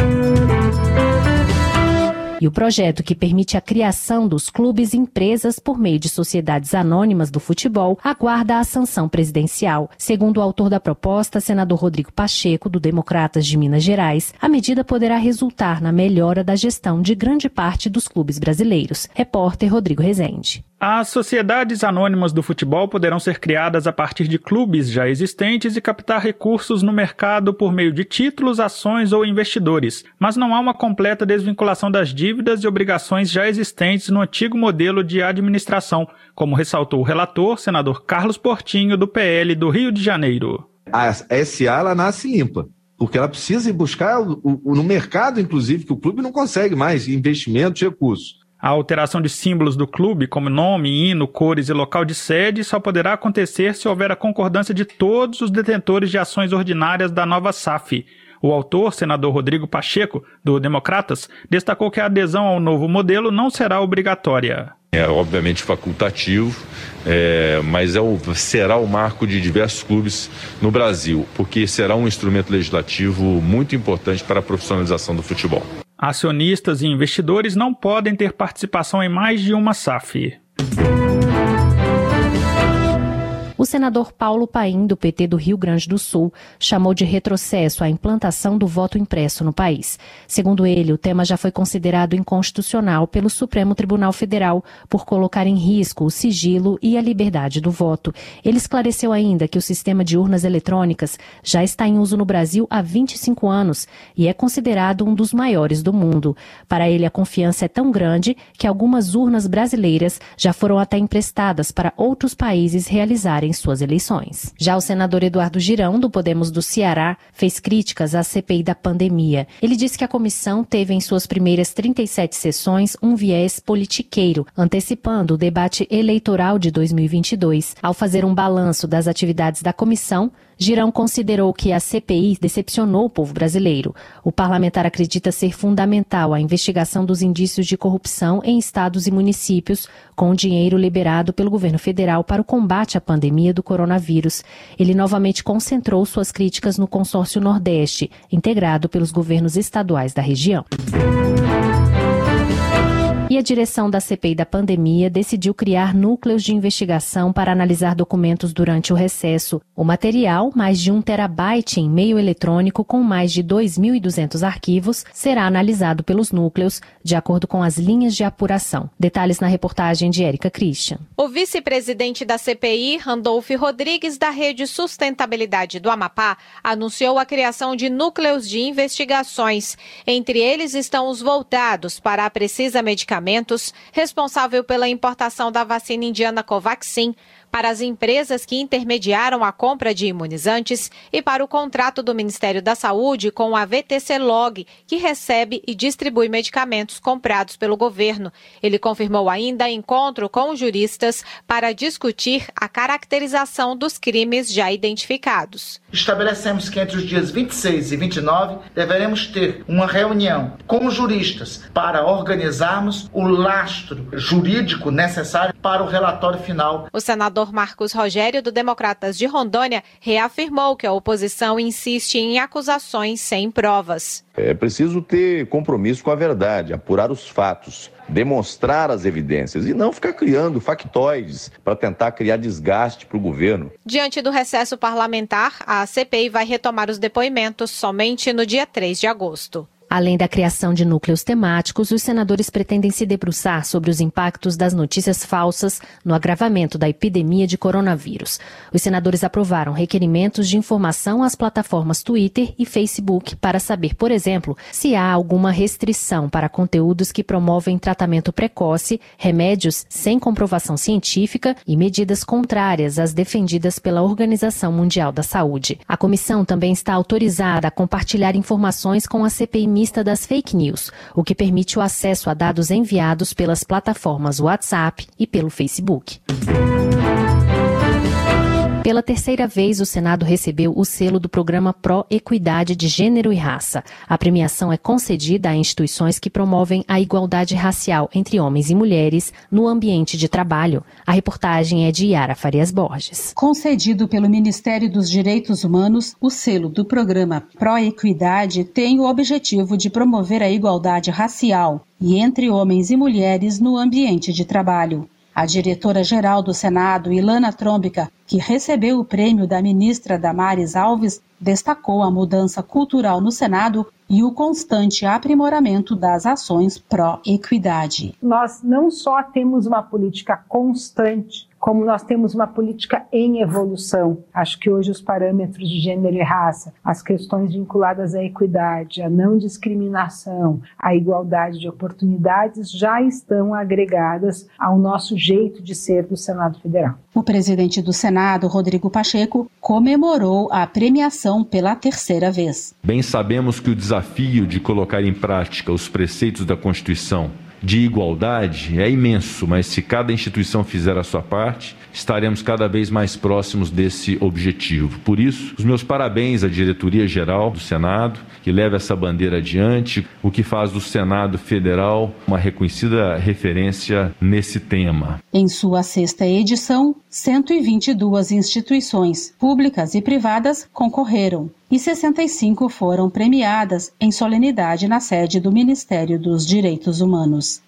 E o projeto que permite a criação dos clubes e empresas por meio de sociedades anônimas do futebol aguarda a sanção presidencial. Segundo o autor da proposta, senador Rodrigo Pacheco, do Democratas de Minas Gerais, a medida poderá resultar na melhora da gestão de grande parte dos clubes brasileiros. Repórter Rodrigo Rezende. As sociedades anônimas do futebol poderão ser criadas a partir de clubes já existentes e captar recursos no mercado por meio de títulos, ações ou investidores. Mas não há uma completa desvinculação das dívidas e obrigações já existentes no antigo modelo de administração, como ressaltou o relator, senador Carlos Portinho, do PL do Rio de Janeiro. A SA ela nasce limpa, porque ela precisa ir buscar no mercado, inclusive, que o clube não consegue mais, investimentos, recursos. A alteração de símbolos do clube, como nome, hino, cores e local de sede, só poderá acontecer se houver a concordância de todos os detentores de ações ordinárias da nova SAF. O autor, senador Rodrigo Pacheco, do Democratas, destacou que a adesão ao novo modelo não será obrigatória. É obviamente facultativo, mas será o marco de diversos clubes no Brasil, porque será um instrumento legislativo muito importante para a profissionalização do futebol. Acionistas e investidores não podem ter participação em mais de uma SAF. O senador Paulo Paim, do PT do Rio Grande do Sul, chamou de retrocesso a implantação do voto impresso no país. Segundo ele, o tema já foi considerado inconstitucional pelo Supremo Tribunal Federal por colocar em risco o sigilo e a liberdade do voto. Ele esclareceu ainda que o sistema de urnas eletrônicas já está em uso no Brasil há 25 anos e é considerado um dos maiores do mundo. Para ele, a confiança é tão grande que algumas urnas brasileiras já foram até emprestadas para outros países realizarem suas eleições. Já o senador Eduardo Girão, do Podemos do Ceará, fez críticas à CPI da pandemia. Ele disse que a comissão teve em suas primeiras 37 sessões um viés politiqueiro, antecipando o debate eleitoral de 2022. Ao fazer um balanço das atividades da comissão, Girão considerou que a CPI decepcionou o povo brasileiro. O parlamentar acredita ser fundamental a investigação dos indícios de corrupção em estados e municípios, com o dinheiro liberado pelo governo federal para o combate à pandemia do coronavírus. Ele novamente concentrou suas críticas no Consórcio Nordeste, integrado pelos governos estaduais da região. E a direção da CPI da pandemia decidiu criar núcleos de investigação para analisar documentos durante o recesso. O material, mais de 1 terabyte em meio eletrônico com mais de 2.200 arquivos, será analisado pelos núcleos, de acordo com as linhas de apuração. Detalhes na reportagem de Érica Christian. O vice-presidente da CPI, Randolph Rodrigues, da Rede Sustentabilidade do Amapá, anunciou a criação de núcleos de investigações. Entre eles estão os voltados para a Precisa Medicamentos, responsável pela importação da vacina indiana Covaxin, para as empresas que intermediaram a compra de imunizantes e para o contrato do Ministério da Saúde com a VTC Log, que recebe e distribui medicamentos comprados pelo governo. Ele confirmou ainda encontro com juristas para discutir a caracterização dos crimes já identificados. Estabelecemos que entre os dias 26 e 29 deveremos ter uma reunião com juristas para organizarmos o lastro jurídico necessário para o relatório final. O senador Marcos Rogério, do Democratas de Rondônia, reafirmou que a oposição insiste em acusações sem provas. É preciso ter compromisso com a verdade, apurar os fatos, demonstrar as evidências e não ficar criando factoides para tentar criar desgaste para o governo. Diante do recesso parlamentar, a CPI vai retomar os depoimentos somente no dia 3 de agosto. Além da criação de núcleos temáticos, os senadores pretendem se debruçar sobre os impactos das notícias falsas no agravamento da epidemia de coronavírus. Os senadores aprovaram requerimentos de informação às plataformas Twitter e Facebook para saber, por exemplo, se há alguma restrição para conteúdos que promovem tratamento precoce, remédios sem comprovação científica e medidas contrárias às defendidas pela Organização Mundial da Saúde. A comissão também está autorizada a compartilhar informações com a CPI das fake news, o que permite o acesso a dados enviados pelas plataformas WhatsApp e pelo Facebook. Pela terceira vez, o Senado recebeu o selo do programa Pró-Equidade de Gênero e Raça. A premiação é concedida a instituições que promovem a igualdade racial entre homens e mulheres no ambiente de trabalho. A reportagem é de Yara Farias Borges. Concedido pelo Ministério dos Direitos Humanos, o selo do programa Pró-Equidade tem o objetivo de promover a igualdade racial e entre homens e mulheres no ambiente de trabalho. A diretora-geral do Senado, Ilana Trombica, que recebeu o prêmio da ministra Damares Alves, destacou a mudança cultural no Senado e o constante aprimoramento das ações pró-equidade. Nós não só temos uma política constante, como nós temos uma política em evolução. Acho que hoje os parâmetros de gênero e raça, as questões vinculadas à equidade, à não discriminação, à igualdade de oportunidades já estão agregadas ao nosso jeito de ser do Senado Federal. O presidente do Senado, Rodrigo Pacheco, comemorou a premiação pela terceira vez. Bem sabemos que o desafio de colocar em prática os preceitos da Constituição de igualdade é imenso, mas se cada instituição fizer a sua parte, estaremos cada vez mais próximos desse objetivo. Por isso, os meus parabéns à diretoria geral do Senado, que leva essa bandeira adiante, o que faz do Senado Federal uma reconhecida referência nesse tema. Em sua 6ª edição, 122 instituições públicas e privadas concorreram e 65 foram premiadas em solenidade na sede do Ministério dos Direitos Humanos.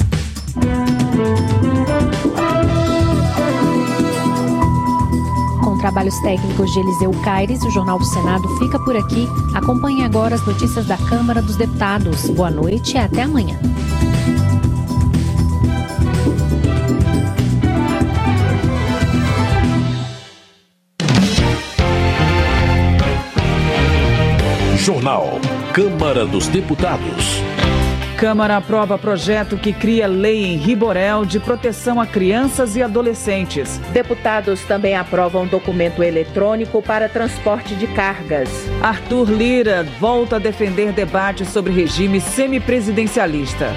Com trabalhos técnicos de Eliseu Caires, o Jornal do Senado fica por aqui. Acompanhe agora as notícias da Câmara dos Deputados. Boa noite e até amanhã. Jornal Câmara dos Deputados. Câmara aprova projeto que cria lei em Riborel de proteção a crianças e adolescentes. Deputados também aprovam documento eletrônico para transporte de cargas. Arthur Lira volta a defender debate sobre regime semipresidencialista.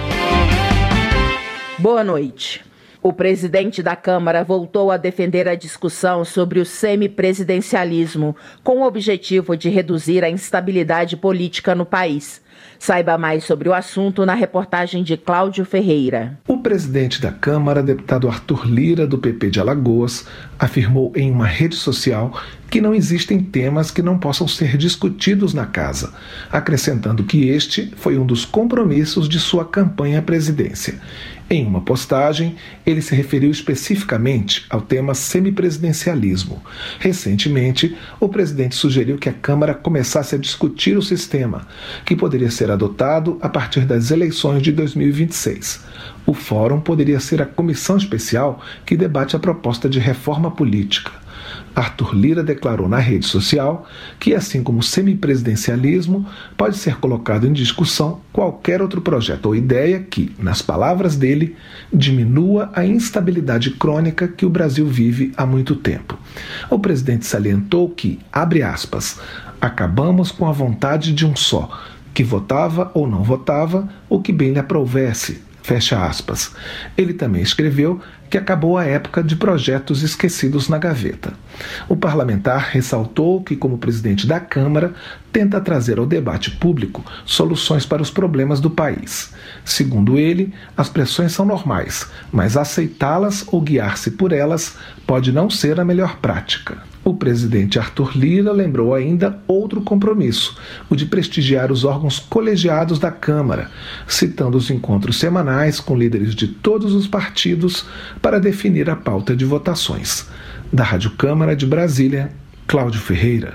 Boa noite. O presidente da Câmara voltou a defender a discussão sobre o semipresidencialismo, com o objetivo de reduzir a instabilidade política no país. Saiba mais sobre o assunto na reportagem de Cláudio Ferreira. O presidente da Câmara, deputado Arthur Lira, do PP de Alagoas, afirmou em uma rede social que não existem temas que não possam ser discutidos na casa, acrescentando que este foi um dos compromissos de sua campanha à presidência. Em uma postagem, ele se referiu especificamente ao tema semipresidencialismo. Recentemente, o presidente sugeriu que a Câmara começasse a discutir o sistema, que poderia ser adotado a partir das eleições de 2026. O fórum poderia ser a comissão especial que debate a proposta de reforma política. Arthur Lira declarou na rede social que, assim como o semipresidencialismo, pode ser colocado em discussão qualquer outro projeto ou ideia que, nas palavras dele, diminua a instabilidade crônica que o Brasil vive há muito tempo. O presidente salientou que, abre aspas, acabamos com a vontade de um só, que votava ou não votava o que bem lhe aprouvesse, fecha aspas. Ele também escreveu que acabou a época de projetos esquecidos na gaveta. O parlamentar ressaltou que, como presidente da Câmara, tenta trazer ao debate público soluções para os problemas do país. Segundo ele, as pressões são normais, mas aceitá-las ou guiar-se por elas pode não ser a melhor prática. O presidente Arthur Lira lembrou ainda outro compromisso, o de prestigiar os órgãos colegiados da Câmara, citando os encontros semanais com líderes de todos os partidos para definir a pauta de votações. Da Rádio Câmara de Brasília, Cláudio Ferreira.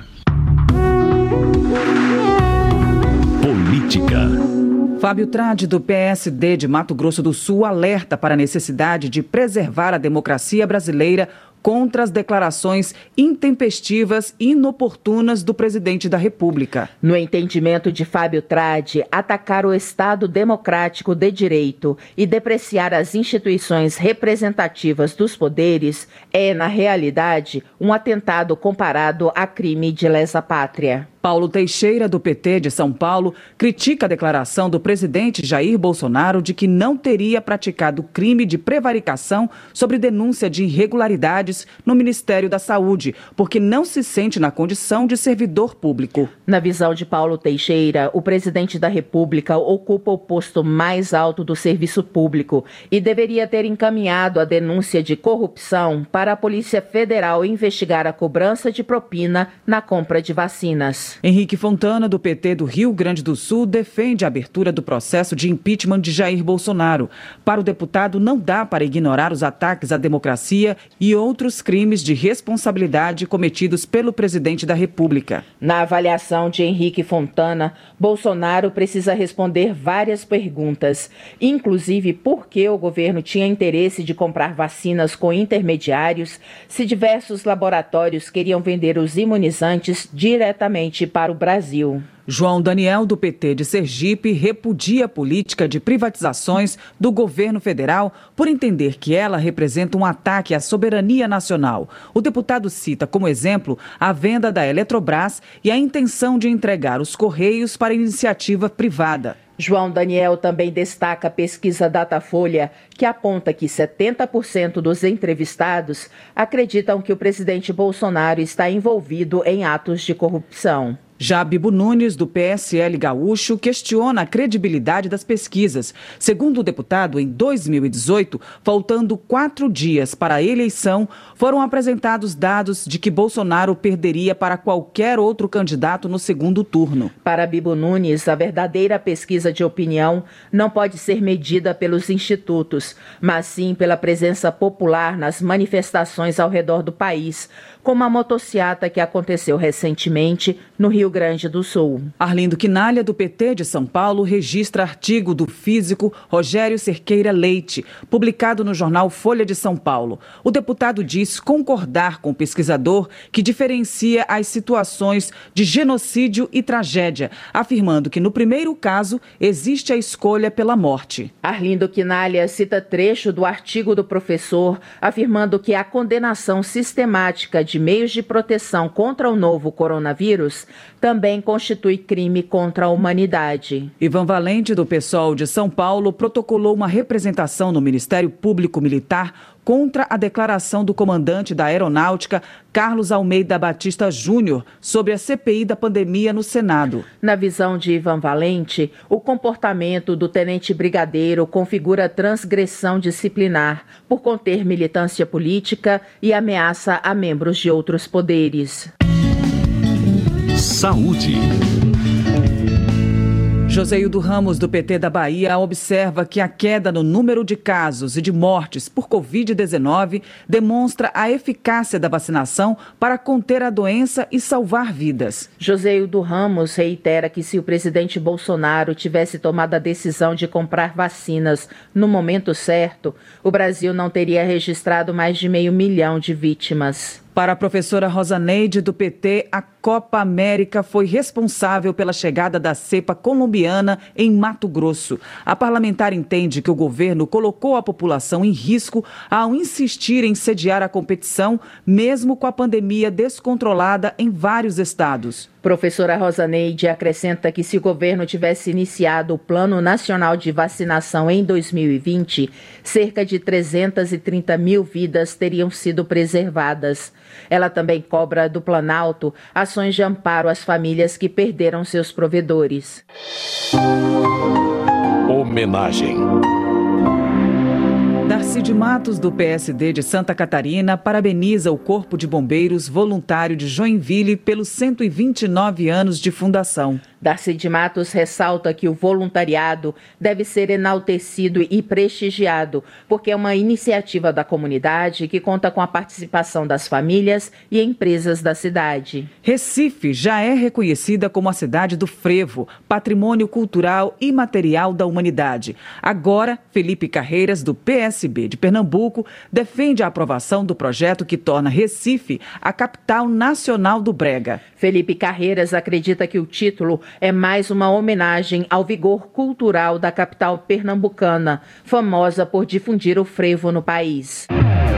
Política. Fábio Trade, do PSD de Mato Grosso do Sul, alerta para a necessidade de preservar a democracia brasileira contra as declarações intempestivas e inoportunas do presidente da República. No entendimento de Fábio Trade, atacar o Estado democrático de direito e depreciar as instituições representativas dos poderes é, na realidade, um atentado comparado a crime de lesa pátria. Paulo Teixeira, do PT de São Paulo, critica a declaração do presidente Jair Bolsonaro de que não teria praticado crime de prevaricação sobre denúncia de irregularidades no Ministério da Saúde, porque não se sente na condição de servidor público. Na visão de Paulo Teixeira, o presidente da República ocupa o posto mais alto do serviço público e deveria ter encaminhado a denúncia de corrupção para a Polícia Federal investigar a cobrança de propina na compra de vacinas. Henrique Fontana, do PT do Rio Grande do Sul, defende a abertura do processo de impeachment de Jair Bolsonaro. Para o deputado, não dá para ignorar os ataques à democracia e outros crimes de responsabilidade cometidos pelo presidente da República. Na avaliação de Henrique Fontana, Bolsonaro precisa responder várias perguntas, inclusive por que o governo tinha interesse de comprar vacinas com intermediários, se diversos laboratórios queriam vender os imunizantes diretamente para o Brasil. João Daniel, do PT de Sergipe, repudia a política de privatizações do governo federal por entender que ela representa um ataque à soberania nacional. O deputado cita como exemplo a venda da Eletrobras e a intenção de entregar os Correios para iniciativa privada. João Daniel também destaca a pesquisa Datafolha, que aponta que 70% dos entrevistados acreditam que o presidente Bolsonaro está envolvido em atos de corrupção. Já Bibo Nunes, do PSL gaúcho, questiona a credibilidade das pesquisas. Segundo o deputado, em 2018, faltando 4 dias para a eleição, foram apresentados dados de que Bolsonaro perderia para qualquer outro candidato no segundo turno. Para Bibo Nunes, a verdadeira pesquisa de opinião não pode ser medida pelos institutos, mas sim pela presença popular nas manifestações ao redor do país, como a motociata que aconteceu recentemente no Rio Grande do Sul. Arlindo Quinalha, do PT de São Paulo, registra artigo do físico Rogério Cerqueira Leite, publicado no jornal Folha de São Paulo. O deputado diz concordar com o pesquisador que diferencia as situações de genocídio e tragédia, afirmando que no primeiro caso existe a escolha pela morte. Arlindo Quinalha cita trecho do artigo do professor, afirmando que a condenação sistemática de meios de proteção contra o novo coronavírus também constitui crime contra a humanidade. Ivan Valente, do PSOL de São Paulo, protocolou uma representação no Ministério Público Militar contra a declaração do comandante da Aeronáutica, Carlos Almeida Batista Júnior, sobre a CPI da pandemia no Senado. Na visão de Ivan Valente, o comportamento do tenente brigadeiro configura transgressão disciplinar por conter militância política e ameaça a membros de outros poderes. Saúde. Joseildo Ramos, do PT da Bahia, observa que a queda no número de casos e de mortes por Covid-19 demonstra a eficácia da vacinação para conter a doença e salvar vidas. Joseildo Ramos reitera que se o presidente Bolsonaro tivesse tomado a decisão de comprar vacinas no momento certo, o Brasil não teria registrado mais de 500 mil de vítimas. Para a professora Rosaneide, do PT, a Copa América foi responsável pela chegada da cepa colombiana em Mato Grosso. A parlamentar entende que o governo colocou a população em risco ao insistir em sediar a competição, mesmo com a pandemia descontrolada em vários estados. Professora Rosaneide acrescenta que se o governo tivesse iniciado o Plano Nacional de Vacinação em 2020, cerca de 330 mil vidas teriam sido preservadas. Ela também cobra do Planalto ações de amparo às famílias que perderam seus provedores. Homenagem. Darcy de Matos, do PSD de Santa Catarina, parabeniza o Corpo de Bombeiros Voluntário de Joinville pelos 129 anos de fundação. Darcy de Matos ressalta que o voluntariado deve ser enaltecido e prestigiado, porque é uma iniciativa da comunidade que conta com a participação das famílias e empresas da cidade. Recife já é reconhecida como a cidade do frevo, patrimônio cultural e material da humanidade. Agora, Felipe Carreiras, do PSB de Pernambuco, defende a aprovação do projeto que torna Recife a capital nacional do brega. Felipe Carreiras acredita que o título é mais uma homenagem ao vigor cultural da capital pernambucana, famosa por difundir o frevo no país.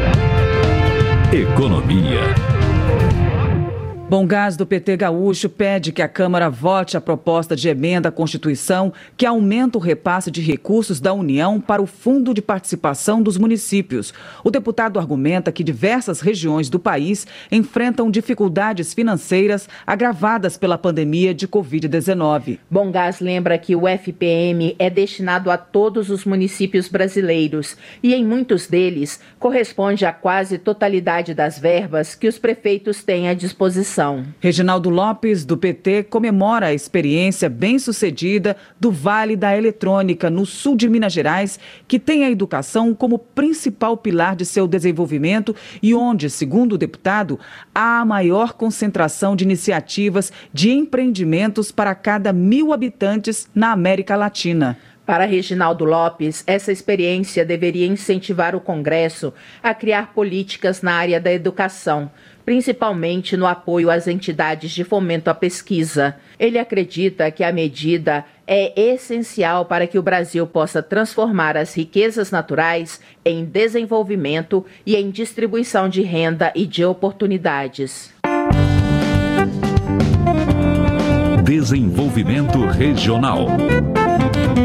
Economia. Bomgás, do PT gaúcho, pede que a Câmara vote a proposta de emenda à Constituição que aumenta o repasse de recursos da União para o Fundo de Participação dos Municípios. O deputado argumenta que diversas regiões do país enfrentam dificuldades financeiras agravadas pela pandemia de Covid-19. Bomgás lembra que o FPM é destinado a todos os municípios brasileiros e, em muitos deles, corresponde a quase totalidade das verbas que os prefeitos têm à disposição. Reginaldo Lopes, do PT, comemora a experiência bem-sucedida do Vale da Eletrônica, no sul de Minas Gerais, que tem a educação como principal pilar de seu desenvolvimento e onde, segundo o deputado, há a maior concentração de iniciativas de empreendimentos para cada 1.000 habitantes na América Latina. Para Reginaldo Lopes, essa experiência deveria incentivar o Congresso a criar políticas na área da educação, principalmente no apoio às entidades de fomento à pesquisa. Ele acredita que a medida é essencial para que o Brasil possa transformar as riquezas naturais em desenvolvimento e em distribuição de renda e de oportunidades. Desenvolvimento regional.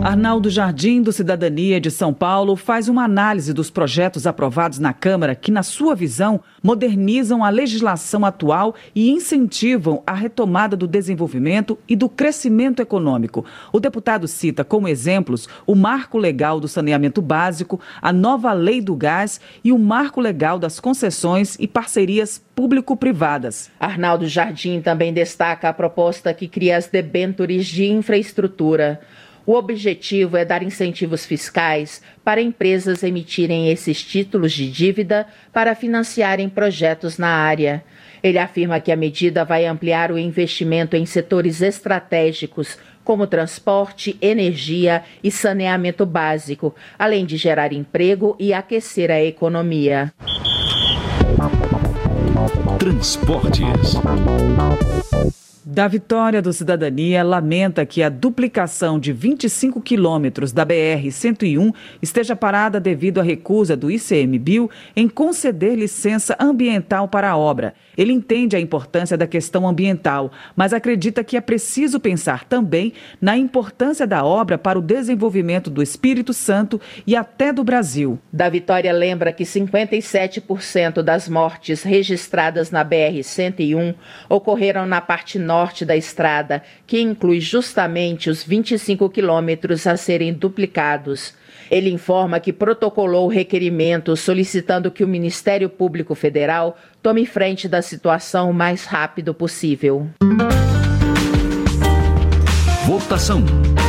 Arnaldo Jardim, do Cidadania de São Paulo, faz uma análise dos projetos aprovados na Câmara que, na sua visão, modernizam a legislação atual e incentivam a retomada do desenvolvimento e do crescimento econômico. O deputado cita como exemplos o Marco Legal do Saneamento Básico, a nova Lei do Gás e o Marco Legal das Concessões e Parcerias Público-Privadas. Arnaldo Jardim também destaca a proposta que cria as debêntures de infraestrutura. O objetivo é dar incentivos fiscais para empresas emitirem esses títulos de dívida para financiarem projetos na área. Ele afirma que a medida vai ampliar o investimento em setores estratégicos, como transporte, energia e saneamento básico, além de gerar emprego e aquecer a economia. Transportes. Da Vitória do Cidadania lamenta que a duplicação de 25 quilômetros da BR-101 esteja parada devido à recusa do ICMBio em conceder licença ambiental para a obra. Ele entende a importância da questão ambiental, mas acredita que é preciso pensar também na importância da obra para o desenvolvimento do Espírito Santo e até do Brasil. Da Vitória lembra que 57% das mortes registradas na BR-101 ocorreram na parte norte da estrada, que inclui justamente os 25 quilômetros a serem duplicados. Ele informa que protocolou requerimento solicitando que o Ministério Público Federal tome frente da situação o mais rápido possível. Votação.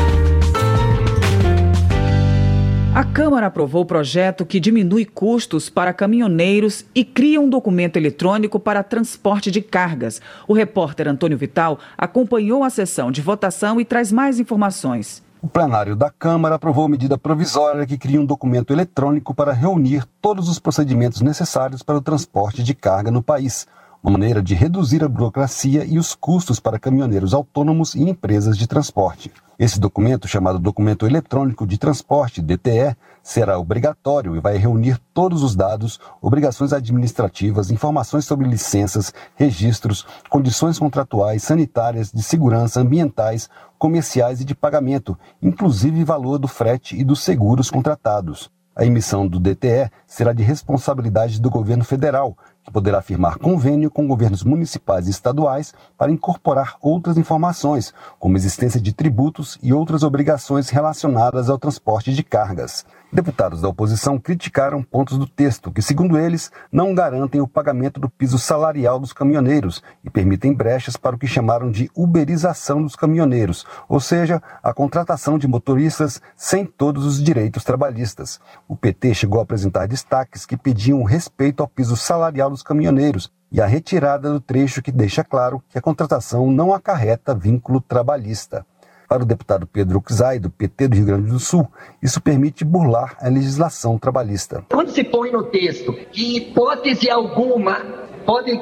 A Câmara aprovou o projeto que diminui custos para caminhoneiros e cria um documento eletrônico para transporte de cargas. O repórter Antônio Vital acompanhou a sessão de votação e traz mais informações. O plenário da Câmara aprovou medida provisória que cria um documento eletrônico para reunir todos os procedimentos necessários para o transporte de carga no país. Uma maneira de reduzir a burocracia e os custos para caminhoneiros autônomos e empresas de transporte. Esse documento, chamado Documento Eletrônico de Transporte, DTE, será obrigatório e vai reunir todos os dados, obrigações administrativas, informações sobre licenças, registros, condições contratuais, sanitárias, de segurança, ambientais, comerciais e de pagamento, inclusive valor do frete e dos seguros contratados. A emissão do DTE será de responsabilidade do governo federal, que poderá firmar convênio com governos municipais e estaduais para incorporar outras informações, como existência de tributos e outras obrigações relacionadas ao transporte de cargas. Deputados da oposição criticaram pontos do texto que, segundo eles, não garantem o pagamento do piso salarial dos caminhoneiros e permitem brechas para o que chamaram de uberização dos caminhoneiros, ou seja, a contratação de motoristas sem todos os direitos trabalhistas. O PT chegou a apresentar destaques que pediam respeito ao piso salarial dos caminhoneiros e a retirada do trecho que deixa claro que a contratação não acarreta vínculo trabalhista. Para o deputado Pedro Uczai, do PT do Rio Grande do Sul, isso permite burlar a legislação trabalhista. Quando se põe no texto que hipótese alguma pode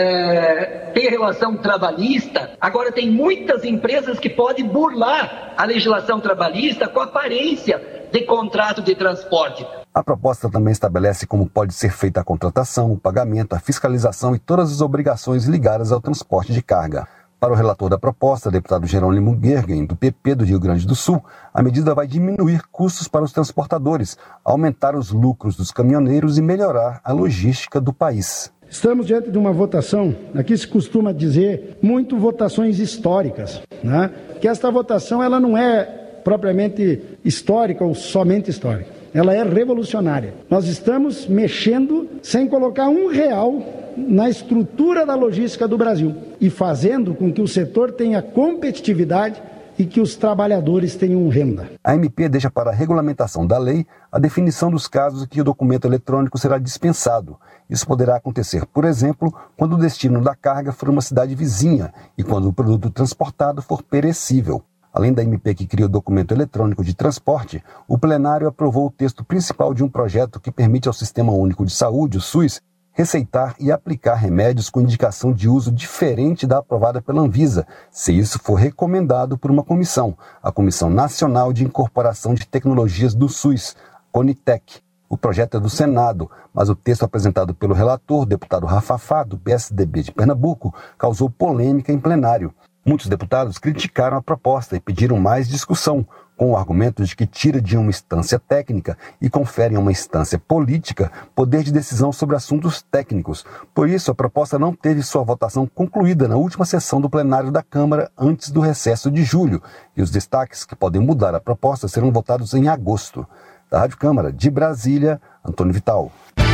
ter relação trabalhista, agora tem muitas empresas que podem burlar a legislação trabalhista com aparência de contrato de transporte. A proposta também estabelece como pode ser feita a contratação, o pagamento, a fiscalização e todas as obrigações ligadas ao transporte de carga. Para o relator da proposta, deputado Jerônimo Gergen, do PP do Rio Grande do Sul, a medida vai diminuir custos para os transportadores, aumentar os lucros dos caminhoneiros e melhorar a logística do país. Estamos diante de uma votação, aqui se costuma dizer, muito votações históricas, né? Que esta votação ela não é propriamente histórica ou somente histórica, ela é revolucionária. Nós estamos mexendo sem colocar R$1 na estrutura da logística do Brasil e fazendo com que o setor tenha competitividade e que os trabalhadores tenham renda. A MP deixa para a regulamentação da lei a definição dos casos em que o documento eletrônico será dispensado. Isso poderá acontecer, por exemplo, quando o destino da carga for uma cidade vizinha e quando o produto transportado for perecível. Além da MP que cria o documento eletrônico de transporte, o plenário aprovou o texto principal de um projeto que permite ao Sistema Único de Saúde, o SUS, receitar e aplicar remédios com indicação de uso diferente da aprovada pela Anvisa, se isso for recomendado por uma comissão, a Comissão Nacional de Incorporação de Tecnologias do SUS, CONITEC. O projeto é do Senado, mas o texto apresentado pelo relator, deputado Rafafá, do PSDB de Pernambuco, causou polêmica em plenário. Muitos deputados criticaram a proposta e pediram mais discussão, com o argumento de que tira de uma instância técnica e confere a uma instância política poder de decisão sobre assuntos técnicos. Por isso, a proposta não teve sua votação concluída na última sessão do plenário da Câmara antes do recesso de julho, e os destaques que podem mudar a proposta serão votados em agosto. Da Rádio Câmara de Brasília, Antônio Vital.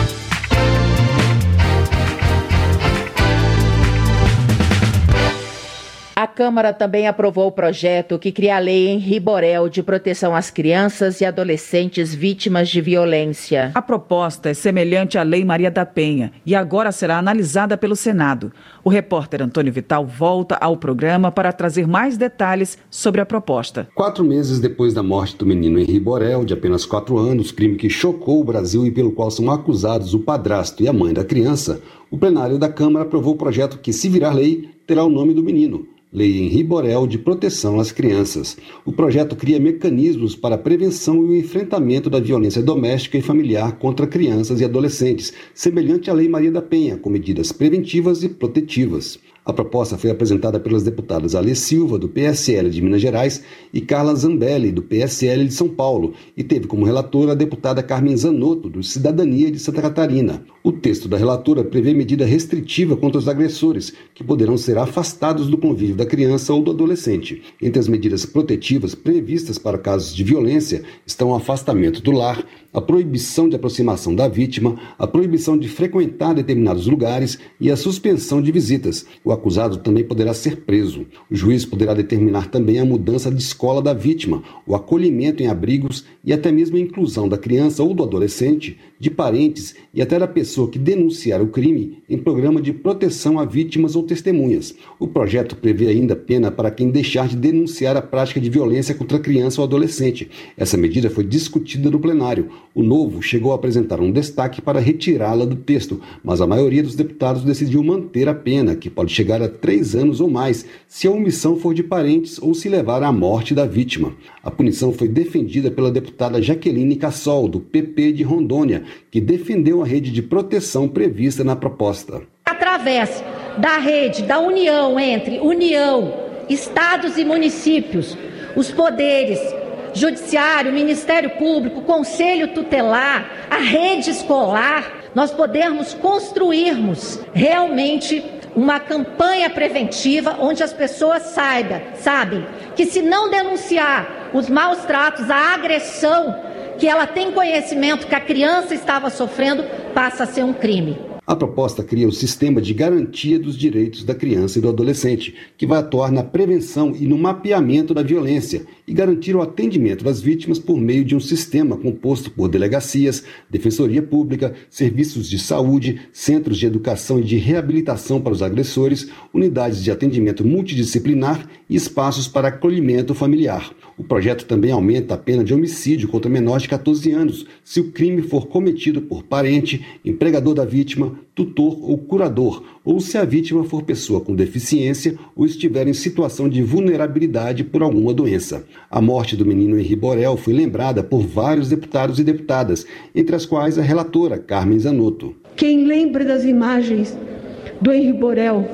A Câmara também aprovou o projeto que cria a Lei Henri Borel de proteção às crianças e adolescentes vítimas de violência. A proposta é semelhante à Lei Maria da Penha e agora será analisada pelo Senado. O repórter Antônio Vital volta ao programa para trazer mais detalhes sobre a proposta. 4 meses depois da morte do menino Henri Borel, de apenas 4 anos, crime que chocou o Brasil e pelo qual são acusados o padrasto e a mãe da criança, o plenário da Câmara aprovou o projeto que, se virar lei, terá o nome do menino. Lei Henri Borel de proteção às crianças. O projeto cria mecanismos para a prevenção e o enfrentamento da violência doméstica e familiar contra crianças e adolescentes, semelhante à Lei Maria da Penha, com medidas preventivas e protetivas. A proposta foi apresentada pelas deputadas Alê Silva, do PSL de Minas Gerais, e Carla Zambelli, do PSL de São Paulo, e teve como relatora a deputada Carmen Zanotto, do Cidadania de Santa Catarina. O texto da relatora prevê medida restritiva contra os agressores, que poderão ser afastados do convívio da criança ou do adolescente. Entre as medidas protetivas previstas para casos de violência estão o afastamento do lar, a proibição de aproximação da vítima, a proibição de frequentar determinados lugares e a suspensão de visitas. O acusado também poderá ser preso. O juiz poderá determinar também a mudança de escola da vítima, o acolhimento em abrigos e até mesmo a inclusão da criança ou do adolescente, de parentes e até da pessoa que denunciar o crime em programa de proteção a vítimas ou testemunhas. O projeto prevê ainda pena para quem deixar de denunciar a prática de violência contra a criança ou adolescente. Essa medida foi discutida no plenário. O Novo chegou a apresentar um destaque para retirá-la do texto, mas a maioria dos deputados decidiu manter a pena, que pode chegar a 3 anos ou mais, se a omissão for de parentes ou se levar à morte da vítima. A punição foi defendida pela deputada Jaqueline Cassol, do PP de Rondônia, que defendeu a rede de proteção prevista na proposta. Através da rede da união entre União, estados e municípios, os poderes Judiciário, Ministério Público, Conselho Tutelar, a rede escolar, nós podermos construirmos realmente uma campanha preventiva onde as pessoas sabem que se não denunciar os maus tratos, a agressão que ela tem conhecimento que a criança estava sofrendo, passa a ser um crime. A proposta cria o sistema de garantia dos direitos da criança e do adolescente, que vai atuar na prevenção e no mapeamento da violência e garantir o atendimento das vítimas por meio de um sistema composto por delegacias, defensoria pública, serviços de saúde, centros de educação e de reabilitação para os agressores, unidades de atendimento multidisciplinar e espaços para acolhimento familiar. O projeto também aumenta a pena de homicídio contra menores de 14 anos, se o crime for cometido por parente, empregador da vítima, tutor ou curador, ou se a vítima for pessoa com deficiência ou estiver em situação de vulnerabilidade por alguma doença. A morte do menino Henri Borel foi lembrada por vários deputados e deputadas, entre as quais a relatora Carmen Zanotto. Quem lembra das imagens do Henri Borel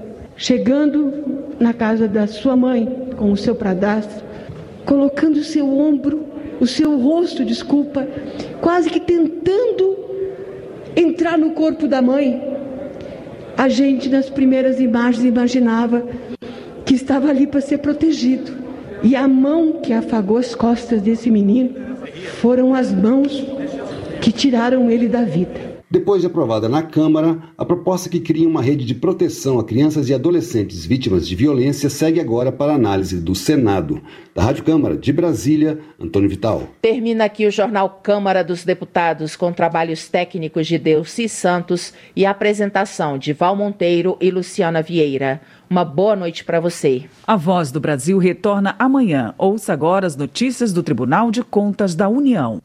chegando na casa da sua mãe com o seu padrasto, colocando o seu ombro, o seu rosto, quase que tentando entrar no corpo da mãe. A gente, nas primeiras imagens, imaginava que estava ali para ser protegido. E a mão que afagou as costas desse menino foram as mãos que tiraram ele da vida. Depois de aprovada na Câmara, a proposta que cria uma rede de proteção a crianças e adolescentes vítimas de violência segue agora para análise do Senado. Da Rádio Câmara de Brasília, Antônio Vital. Termina aqui o Jornal Câmara dos Deputados com trabalhos técnicos de Delci Santos e a apresentação de Val Monteiro e Luciana Vieira. Uma boa noite para você. A Voz do Brasil retorna amanhã. Ouça agora as notícias do Tribunal de Contas da União.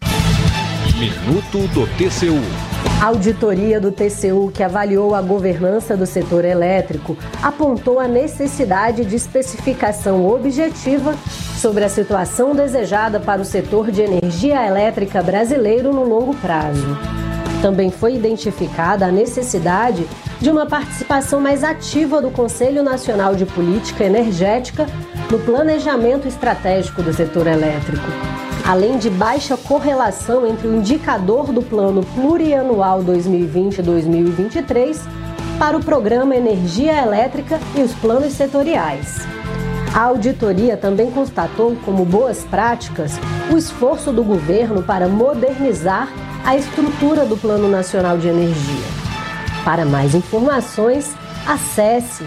Minuto do TCU. A auditoria do TCU, que avaliou a governança do setor elétrico, apontou a necessidade de especificação objetiva sobre a situação desejada para o setor de energia elétrica brasileiro no longo prazo. Também foi identificada a necessidade de uma participação mais ativa do Conselho Nacional de Política Energética no planejamento estratégico do setor elétrico, além de baixa correlação entre o indicador do Plano Plurianual 2020-2023 para o Programa Energia Elétrica e os planos setoriais. A auditoria também constatou como boas práticas o esforço do governo para modernizar a estrutura do Plano Nacional de Energia. Para mais informações, acesse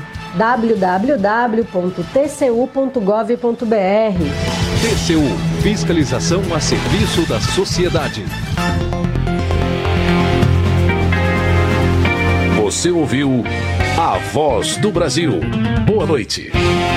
www.tcu.gov.br. TCU – Fiscalização a serviço da sociedade. Você ouviu A Voz do Brasil. Boa noite.